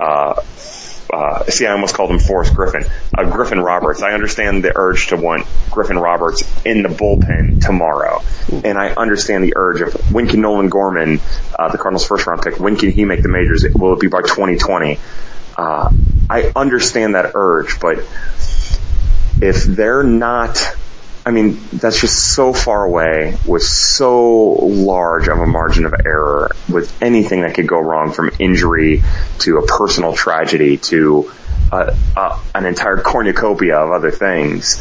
I almost called him Forrest Griffin. Griffin Roberts. I understand the urge to want Griffin Roberts in the bullpen tomorrow. And I understand the urge of when can Nolan Gorman, the Cardinals' first round pick, when can he make the majors? Will it be by 2020? I understand that urge, but if they're not, that's just so far away with so large of a margin of error with anything that could go wrong, from injury to a personal tragedy to an entire cornucopia of other things.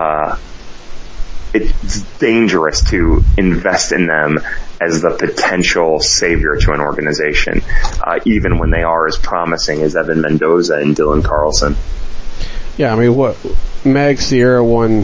It's dangerous to invest in them as the potential savior to an organization, even when they are as promising as Evan Mendoza and Dylan Carlson. Yeah, Mag Sierra won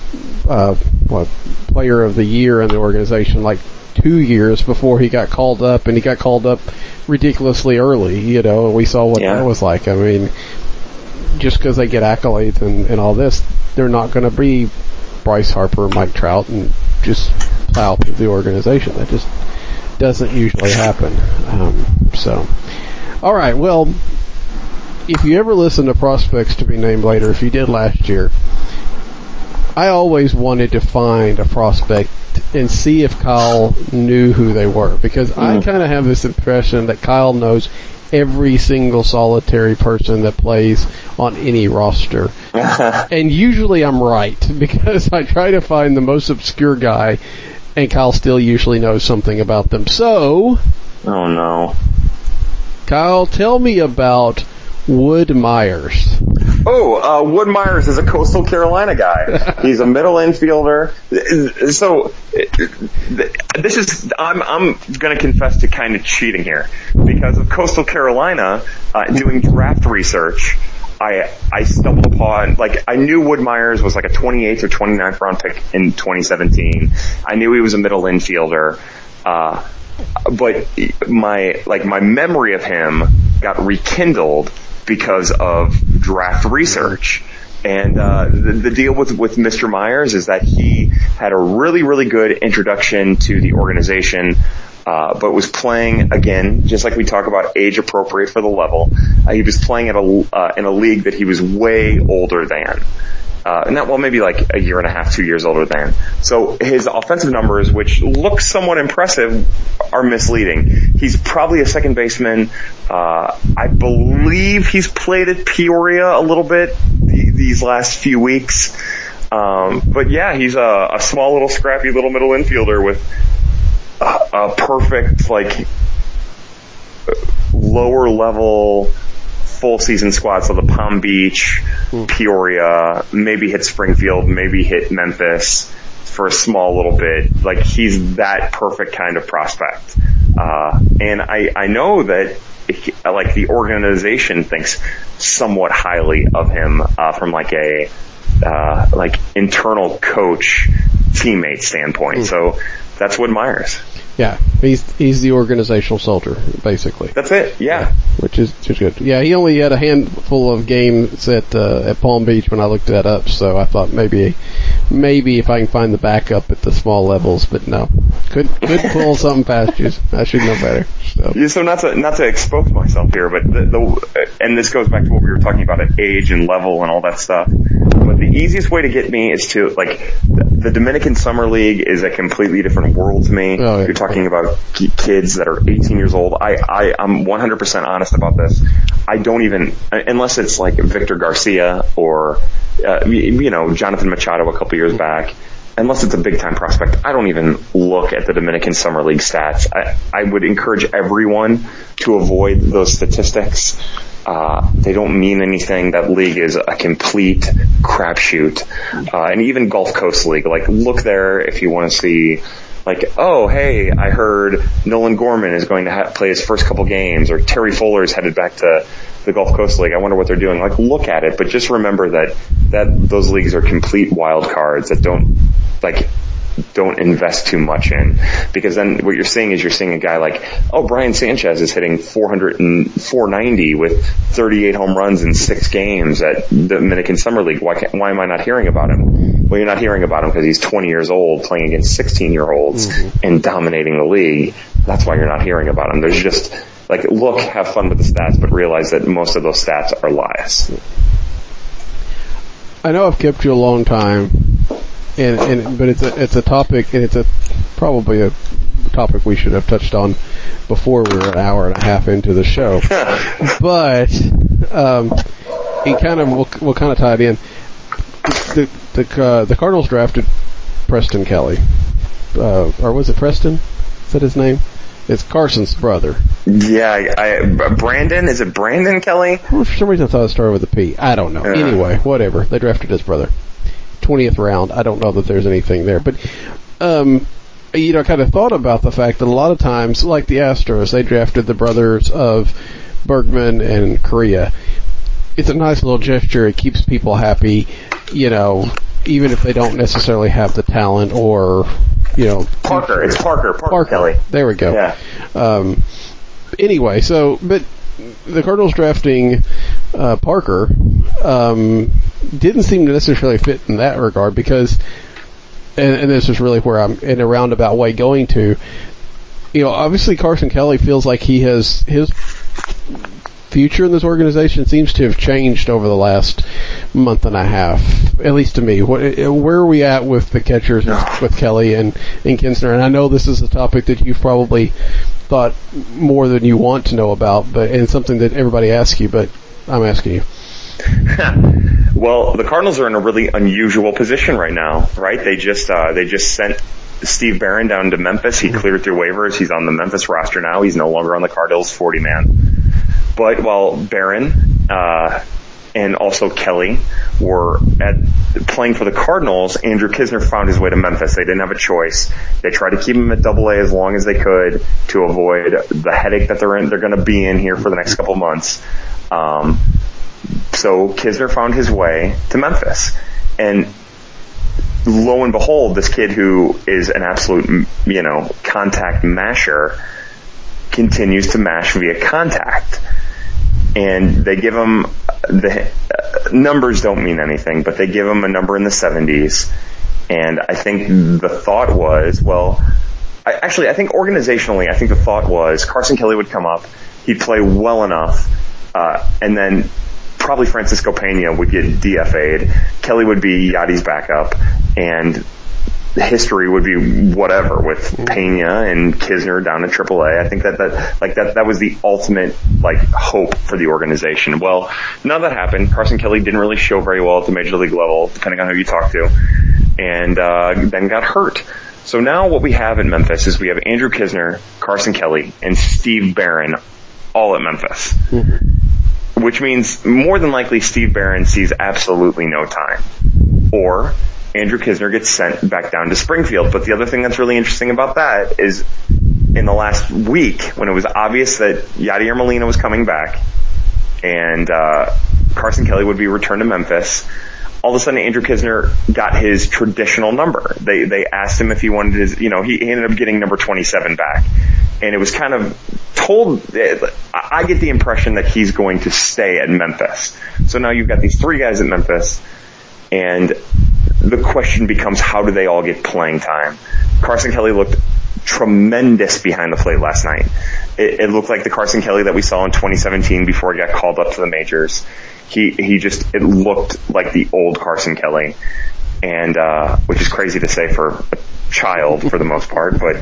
Player of the Year in the organization like 2 years before he got called up, and he got called up ridiculously early, and we saw what that was like. Just because they get accolades and all this, they're not going to be Bryce Harper, Mike Trout, and just plow through the organization. That just doesn't usually happen. All right, well, if you ever listen to Prospects to be Named Later, if you did last year, I always wanted to find a prospect and see if Kyle knew who they were, because I kind of have this impression that Kyle knows every single solitary person that plays on any roster. And usually I'm right, because I try to find the most obscure guy, and Kyle still usually knows something about them. So, oh no. Kyle, tell me about Wood Myers. Oh, Wood Myers is a Coastal Carolina guy. He's a middle infielder. So this is, I'm going to confess to kind of cheating here. Because of Coastal Carolina, doing draft research, I stumbled upon, like, I knew Wood Myers was like a 28th or 29th round pick in 2017. I knew he was a middle infielder. But my memory of him got rekindled because of draft research. And the deal with Mr. Myers is that he had a really, really good introduction to the organization, but was playing, again, just like we talk about age appropriate for the level, he was playing in a league that he was way older than. Maybe like a year and a half, 2 years older than. So his offensive numbers, which look somewhat impressive, are misleading. He's probably a second baseman. I believe he's played at Peoria a little bit these last few weeks. But yeah, he's a small little scrappy little middle infielder with a perfect, like, lower level full season squad. So the Palm Beach, Peoria, maybe hit Springfield, maybe hit Memphis for a small little bit. Like, he's that perfect kind of prospect. And I know that like the organization thinks somewhat highly of him, from like a, like internal coach teammate standpoint. So that's Wood Myers. Yeah, he's the organizational soldier, basically. That's it. Yeah, which is good. Yeah, he only had a handful of games at Palm Beach when I looked that up, so I thought maybe if I can find the backup at the small levels, but no, could pull something past you. I should know better. So not to expose myself here, but and this goes back to what we were talking about at age and level and all that stuff. But the easiest way to get me is to, like, the Dominican Summer League is a completely different world to me. Oh, yeah. You're talking about kids that are 18 years old. I'm 100% honest about this. I don't even, unless it's like Victor Garcia or, Jonathan Machado a couple years back, unless it's a big time prospect, I don't even look at the Dominican Summer League stats. I would encourage everyone to avoid those statistics. They don't mean anything. That league is a complete crapshoot. And even Gulf Coast League, like, look there if you want to see, like, oh, hey, I heard Nolan Gorman is going to play his first couple games, or Terry Fuller's headed back to the Gulf Coast League. I wonder what they're doing. Like, look at it, but just remember that those leagues are complete wild cards that don't invest too much in, because then what you're seeing is a guy like, oh, Brian Sanchez is hitting 490 with 38 home runs in 6 games at the Dominican Summer League. Why am I not hearing about him? Well, you're not hearing about him because he's 20 years old playing against 16-year-olds and dominating the league. That's why you're not hearing about him. There's just, like, look, have fun with the stats, but realize that most of those stats are lies. I know I've kept you a long time. But it's a topic, and it's probably a topic we should have touched on before we were an hour and a half into the show. But we'll kind of tie it in. The Cardinals drafted Preston Kelly, or was it Preston? Is that his name? It's Carson's brother. Yeah, Brandon. Is it Brandon Kelly? For some reason I thought it started with a P. I don't know. Anyway, whatever. They drafted his brother. 20th round. I don't know that there's anything there, but I kind of thought about the fact that a lot of times, like the Astros, they drafted the brothers of Bergman and Correa. It's a nice little gesture. It keeps people happy, even if they don't necessarily have the talent or, Parker. It's Parker Kelly. There we go. Yeah. Anyway, but the Cardinals drafting Parker didn't seem to necessarily fit in that regard, because, and this is really where I'm in a roundabout way going to, obviously Carson Kelly feels like he has his future in this organization seems to have changed over the last month and a half, at least to me. Where are we at with the catchers with Kelly and Knizner? And I know this is a topic that you've probably thought more than you want to know about, and something that everybody asks you, but I'm asking you. Well, the Cardinals are in a really unusual position right now, right? They just sent Steve Barron down to Memphis. He cleared through waivers. He's on the Memphis roster now. He's no longer on the Cardinals 40-man. But while Barron and also Kelly were playing for the Cardinals, Andrew Knizner found his way to Memphis. They didn't have a choice. They tried to keep him at Double-A as long as they could to avoid the headache that they're going to be in here for the next couple months. So Knizner found his way to Memphis. And lo and behold, this kid who is an absolute, contact masher continues to mash via contact. And they give him the numbers don't mean anything, but they give him a number in the 70s. And I think the thought was, I think organizationally, the thought was Carson Kelly would come up, he'd play well enough, and then probably Francisco Pena would get DFA'd. Kelly would be Yadi's backup, and history would be whatever with Pena and Knizner down to AAA. I think that was the ultimate hope for the organization. Well, none of that happened. Carson Kelly didn't really show very well at the major league level, depending on who you talk to, and then got hurt. So now what we have in Memphis is we have Andrew Knizner, Carson Kelly, and Steve Barron all at Memphis. Mm-hmm. Which means more than likely Steve Barron sees absolutely no time. Or Andrew Knizner gets sent back down to Springfield. But the other thing that's really interesting about that is in the last week, when it was obvious that Yadier Molina was coming back and Carson Kelly would be returned to Memphis, all of a sudden Andrew Knizner got his traditional number. They asked him if he wanted his, he ended up getting number 27 back. And it was kind of told, I get the impression that he's going to stay at Memphis. So now you've got these three guys at Memphis, and the question becomes, how do they all get playing time? Carson Kelly looked tremendous behind the plate last night. It looked like the Carson Kelly that we saw in 2017 before he got called up to the majors. It looked like the old Carson Kelly, and which is crazy to say for a child for the most part, but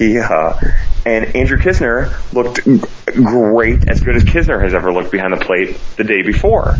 and Andrew Knizner looked great, as good as Knizner has ever looked behind the plate the day before.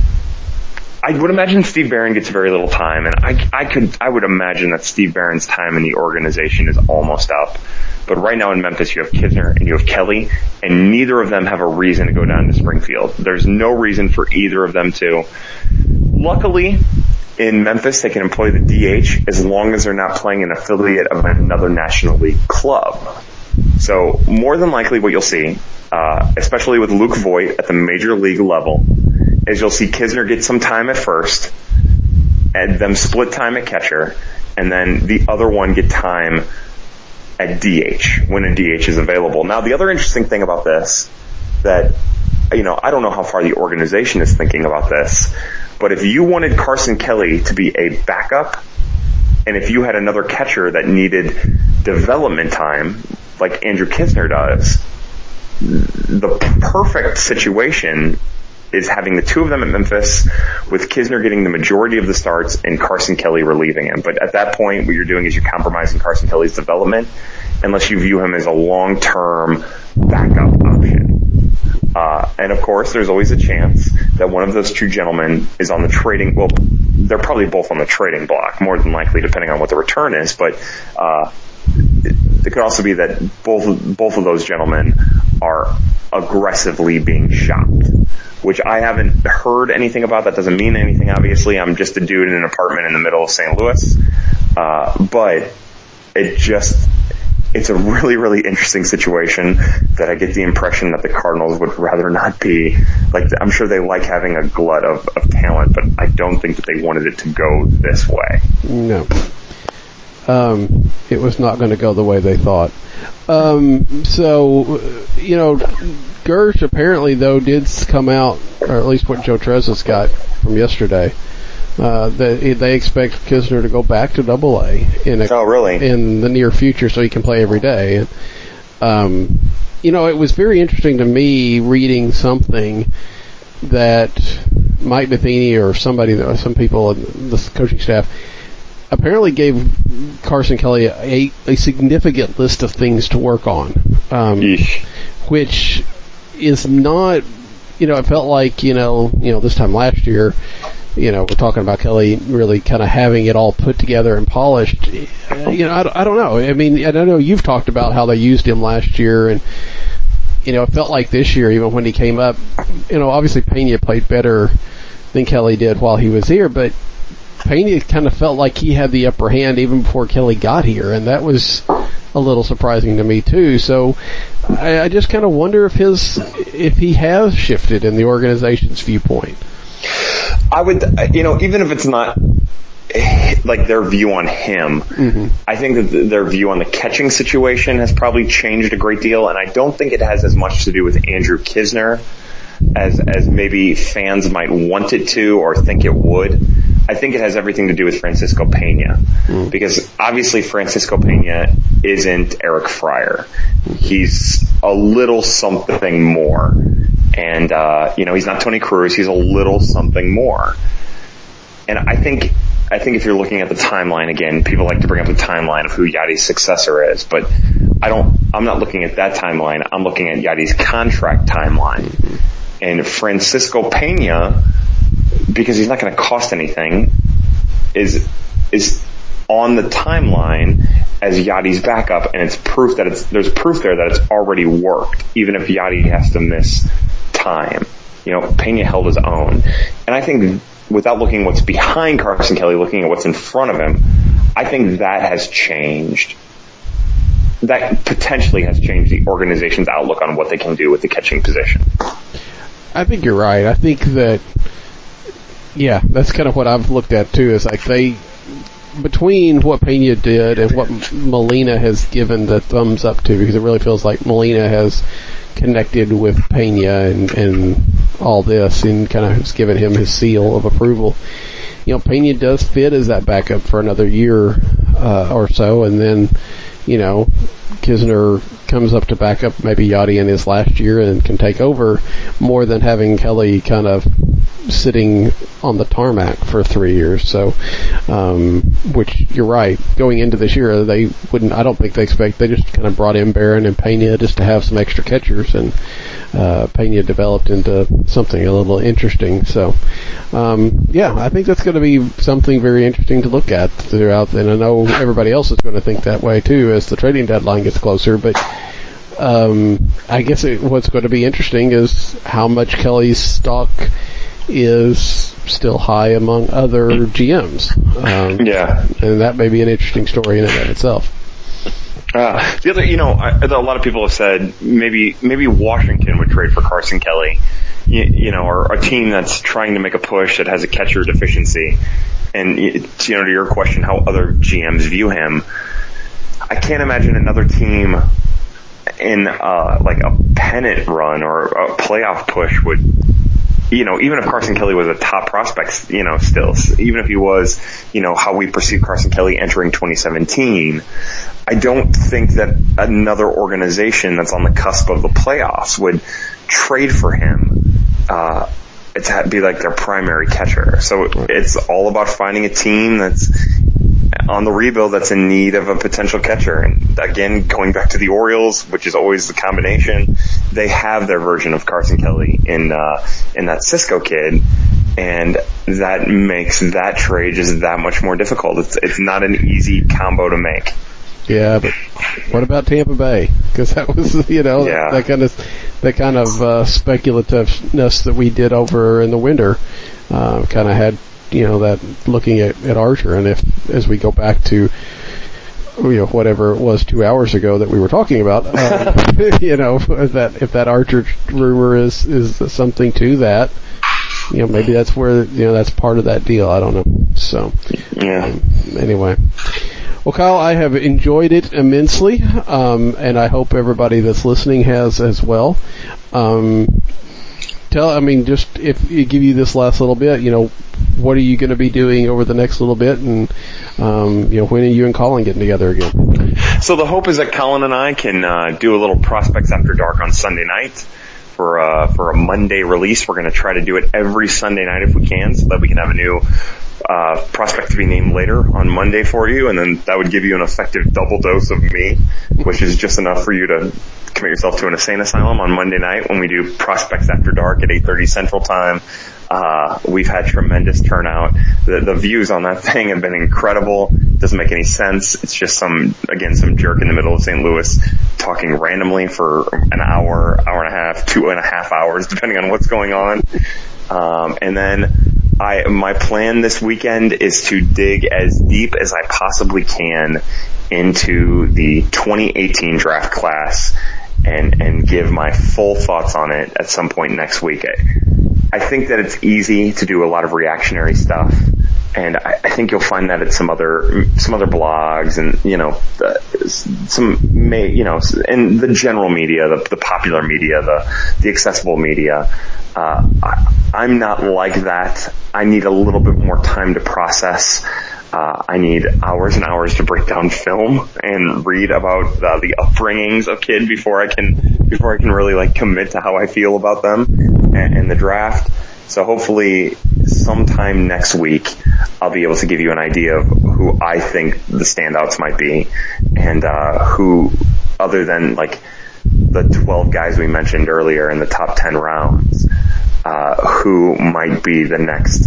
I would imagine Steve Barron gets very little time, and I would imagine that Steve Barron's time in the organization is almost up. But right now in Memphis, you have Knizner and you have Kelly, and neither of them have a reason to go down to Springfield. There's no reason for either of them to. Luckily, in Memphis, they can employ the DH as long as they're not playing an affiliate of another National League club. So more than likely what you'll see, especially with Luke Voit at the major league level, is you'll see Knizner get some time at first, and them split time at catcher, and then the other one get time at DH when a DH is available. Now, the other interesting thing about this that, I don't know how far the organization is thinking about this, but if you wanted Carson Kelly to be a backup, and if you had another catcher that needed development time, like Andrew Knizner does, the perfect situation is having the two of them at Memphis, with Knizner getting the majority of the starts and Carson Kelly relieving him. But at that point, what you're doing is you're compromising Carson Kelly's development, unless you view him as a long-term backup option. And of course, there's always a chance that one of those two gentlemen is on the trading, they're probably both on the trading block, more than likely, depending on what the return is, but, it could also be that both of those gentlemen are aggressively being shopped, which I haven't heard anything about. That doesn't mean anything, obviously. I'm just a dude in an apartment in the middle of St. Louis. But it's a really, really interesting situation that I get the impression that the Cardinals would rather not be. I'm sure they like having a glut of talent, but I don't think that they wanted it to go this way. No. It was not going to go the way they thought. Gersh apparently, though, did come out, or at least what Joe Trezis got from yesterday, that they expect Knizner to go back to Double-A in the near future, so he can play every day. it was very interesting to me reading something that Mike Matheny or some people in the coaching staff apparently gave Carson Kelly a significant list of things to work on, which is not, it felt like, this time last year, we're talking about Kelly really kind of having it all put together and polished. I don't know. I mean, I don't know. You've talked about how they used him last year, and it felt like this year, even when he came up, obviously Pena played better than Kelly did while he was here, but Pena kind of felt like he had the upper hand even before Kelly got here, and that was a little surprising to me too. So I just kind of wonder if he has shifted in the organization's viewpoint. I would, even if it's not like their view on him, I think that their view on the catching situation has probably changed a great deal, and I don't think it has as much to do with Andrew Knizner as maybe fans might want it to or think it would. I think it has everything to do with Francisco Pena, because obviously Francisco Pena isn't Eric Fryer. He's a little something more. And, he's not Tony Cruz. He's a little something more. And I think if you're looking at the timeline, again, people like to bring up the timeline of who Yadi's successor is, but I'm not looking at that timeline. I'm looking at Yadi's contract timeline. And Francisco Pena, because he's not going to cost anything, is on the timeline as Yadi's backup, and it's proof that there's proof there that it's already worked, even if Yadi has to miss time. Pena held his own. And I think without looking what's behind Carson Kelly, looking at what's in front of him, I think that has changed. That potentially has changed the organization's outlook on what they can do with the catching position. I think you're right. I think that, that's kind of what I've looked at too, is like between what Pena did and what Molina has given the thumbs up to, because it really feels like Molina has connected with Pena and all this and kind of has given him his seal of approval. Pena does fit as that backup for another year or so, and then, Knizner comes up to back up maybe Yadi in his last year and can take over more than having Kelly kind of sitting on the tarmac for 3 years. So, which you're right, going into this year, I don't think they just kind of brought in Barron and Pena just to have some extra catchers, and Pena developed into something a little interesting. So, I think that's going to be something very interesting to look at throughout, and I know everybody else is going to think that way too as the trading deadline gets closer, but I guess what's going to be interesting is how much Kelly's stock is still high among other GMs. And that may be an interesting story in and of itself. The other, a lot of people have said maybe Washington would trade for Carson Kelly, or a team that's trying to make a push that has a catcher deficiency. And, to your question, how other GMs view him, I can't imagine another team in, like a pennant run or a playoff push would, even if Carson Kelly was a top prospect, still, even if he was, how we perceive Carson Kelly entering 2017, I don't think that another organization that's on the cusp of the playoffs would trade for him, to be like their primary catcher. So it's all about finding a team that's on the rebuild that's in need of a potential catcher. And again, going back to the Orioles, which is always the combination, they have their version of Carson Kelly in that Cisco kid, and that makes that trade just that much more difficult. It's not an easy combo to make. Yeah, but what about Tampa Bay? Because that was, that kind of speculativeness that we did over in the winter, kind of had, that looking at Archer, and as we go back to, whatever it was 2 hours ago that we were talking about, if that Archer rumor is something to that, maybe that's where, that's part of that deal. I don't know. So, anyway. Well, Kyle, I have enjoyed it immensely, and I hope everybody that's listening has as well. just if you give you this last little bit, what are you going to be doing over the next little bit, and when are you and Colin getting together again? So the hope is that Colin and I can do a little Prospects After Dark on Sunday night for a Monday release. We're going to try to do it every Sunday night if we can, so that we can have a new prospect to be named later on Monday for you, and then that would give you an effective double dose of me, which is just enough for you to commit yourself to an insane asylum on Monday night when we do Prospects After Dark at 8:30 Central Time. We've had tremendous turnout. The views on that thing have been incredible. It doesn't make any sense. It's just some jerk in the middle of St. Louis talking randomly for an hour, hour and a half, 2.5 hours, depending on what's going on. And then my plan this weekend is to dig as deep as I possibly can into the 2018 draft class and give my full thoughts on it at some point next week. I think that it's easy to do a lot of reactionary stuff, and I think you'll find that at some other blogs and in the general media, the popular media, the accessible media. I'm not like that. I need a little bit more time to process. I need hours and hours to break down film and read about the upbringings of kids before I can really commit to how I feel about them and the draft. So hopefully sometime next week I'll be able to give you an idea of who I think the standouts might be, and who, other than the 12 guys we mentioned earlier in the top 10 rounds, who might be the next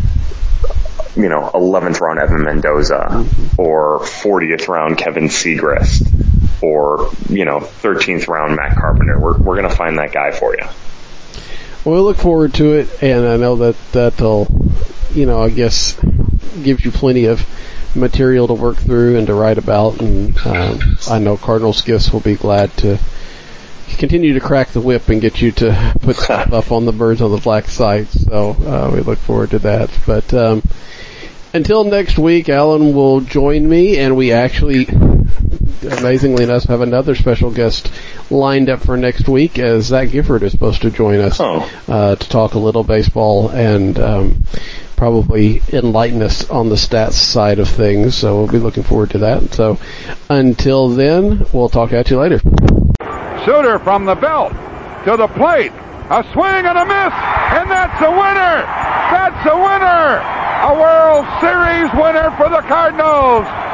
11th round Evan Mendoza, or 40th round Kevin Segrist, or 13th round Matt Carpenter. We're going to find that guy for you. Well, we look forward to it, and I know that'll, I guess, gives you plenty of material to work through and to write about, and I know Cardinals Gifts will be glad to continue to crack the whip and get you to put stuff up on the Birds on the Black site, so we look forward to that. But until next week, Alan will join me, and we actually, amazingly enough, have another special guest lined up for next week, as Zach Gifford is supposed to join us to talk a little baseball and probably enlighten us on the stats side of things. So we'll be looking forward to that. So until then, we'll talk at you later. Shooter from the belt to the plate. A swing and a miss, and that's a winner! That's a winner! A World Series winner for the Cardinals!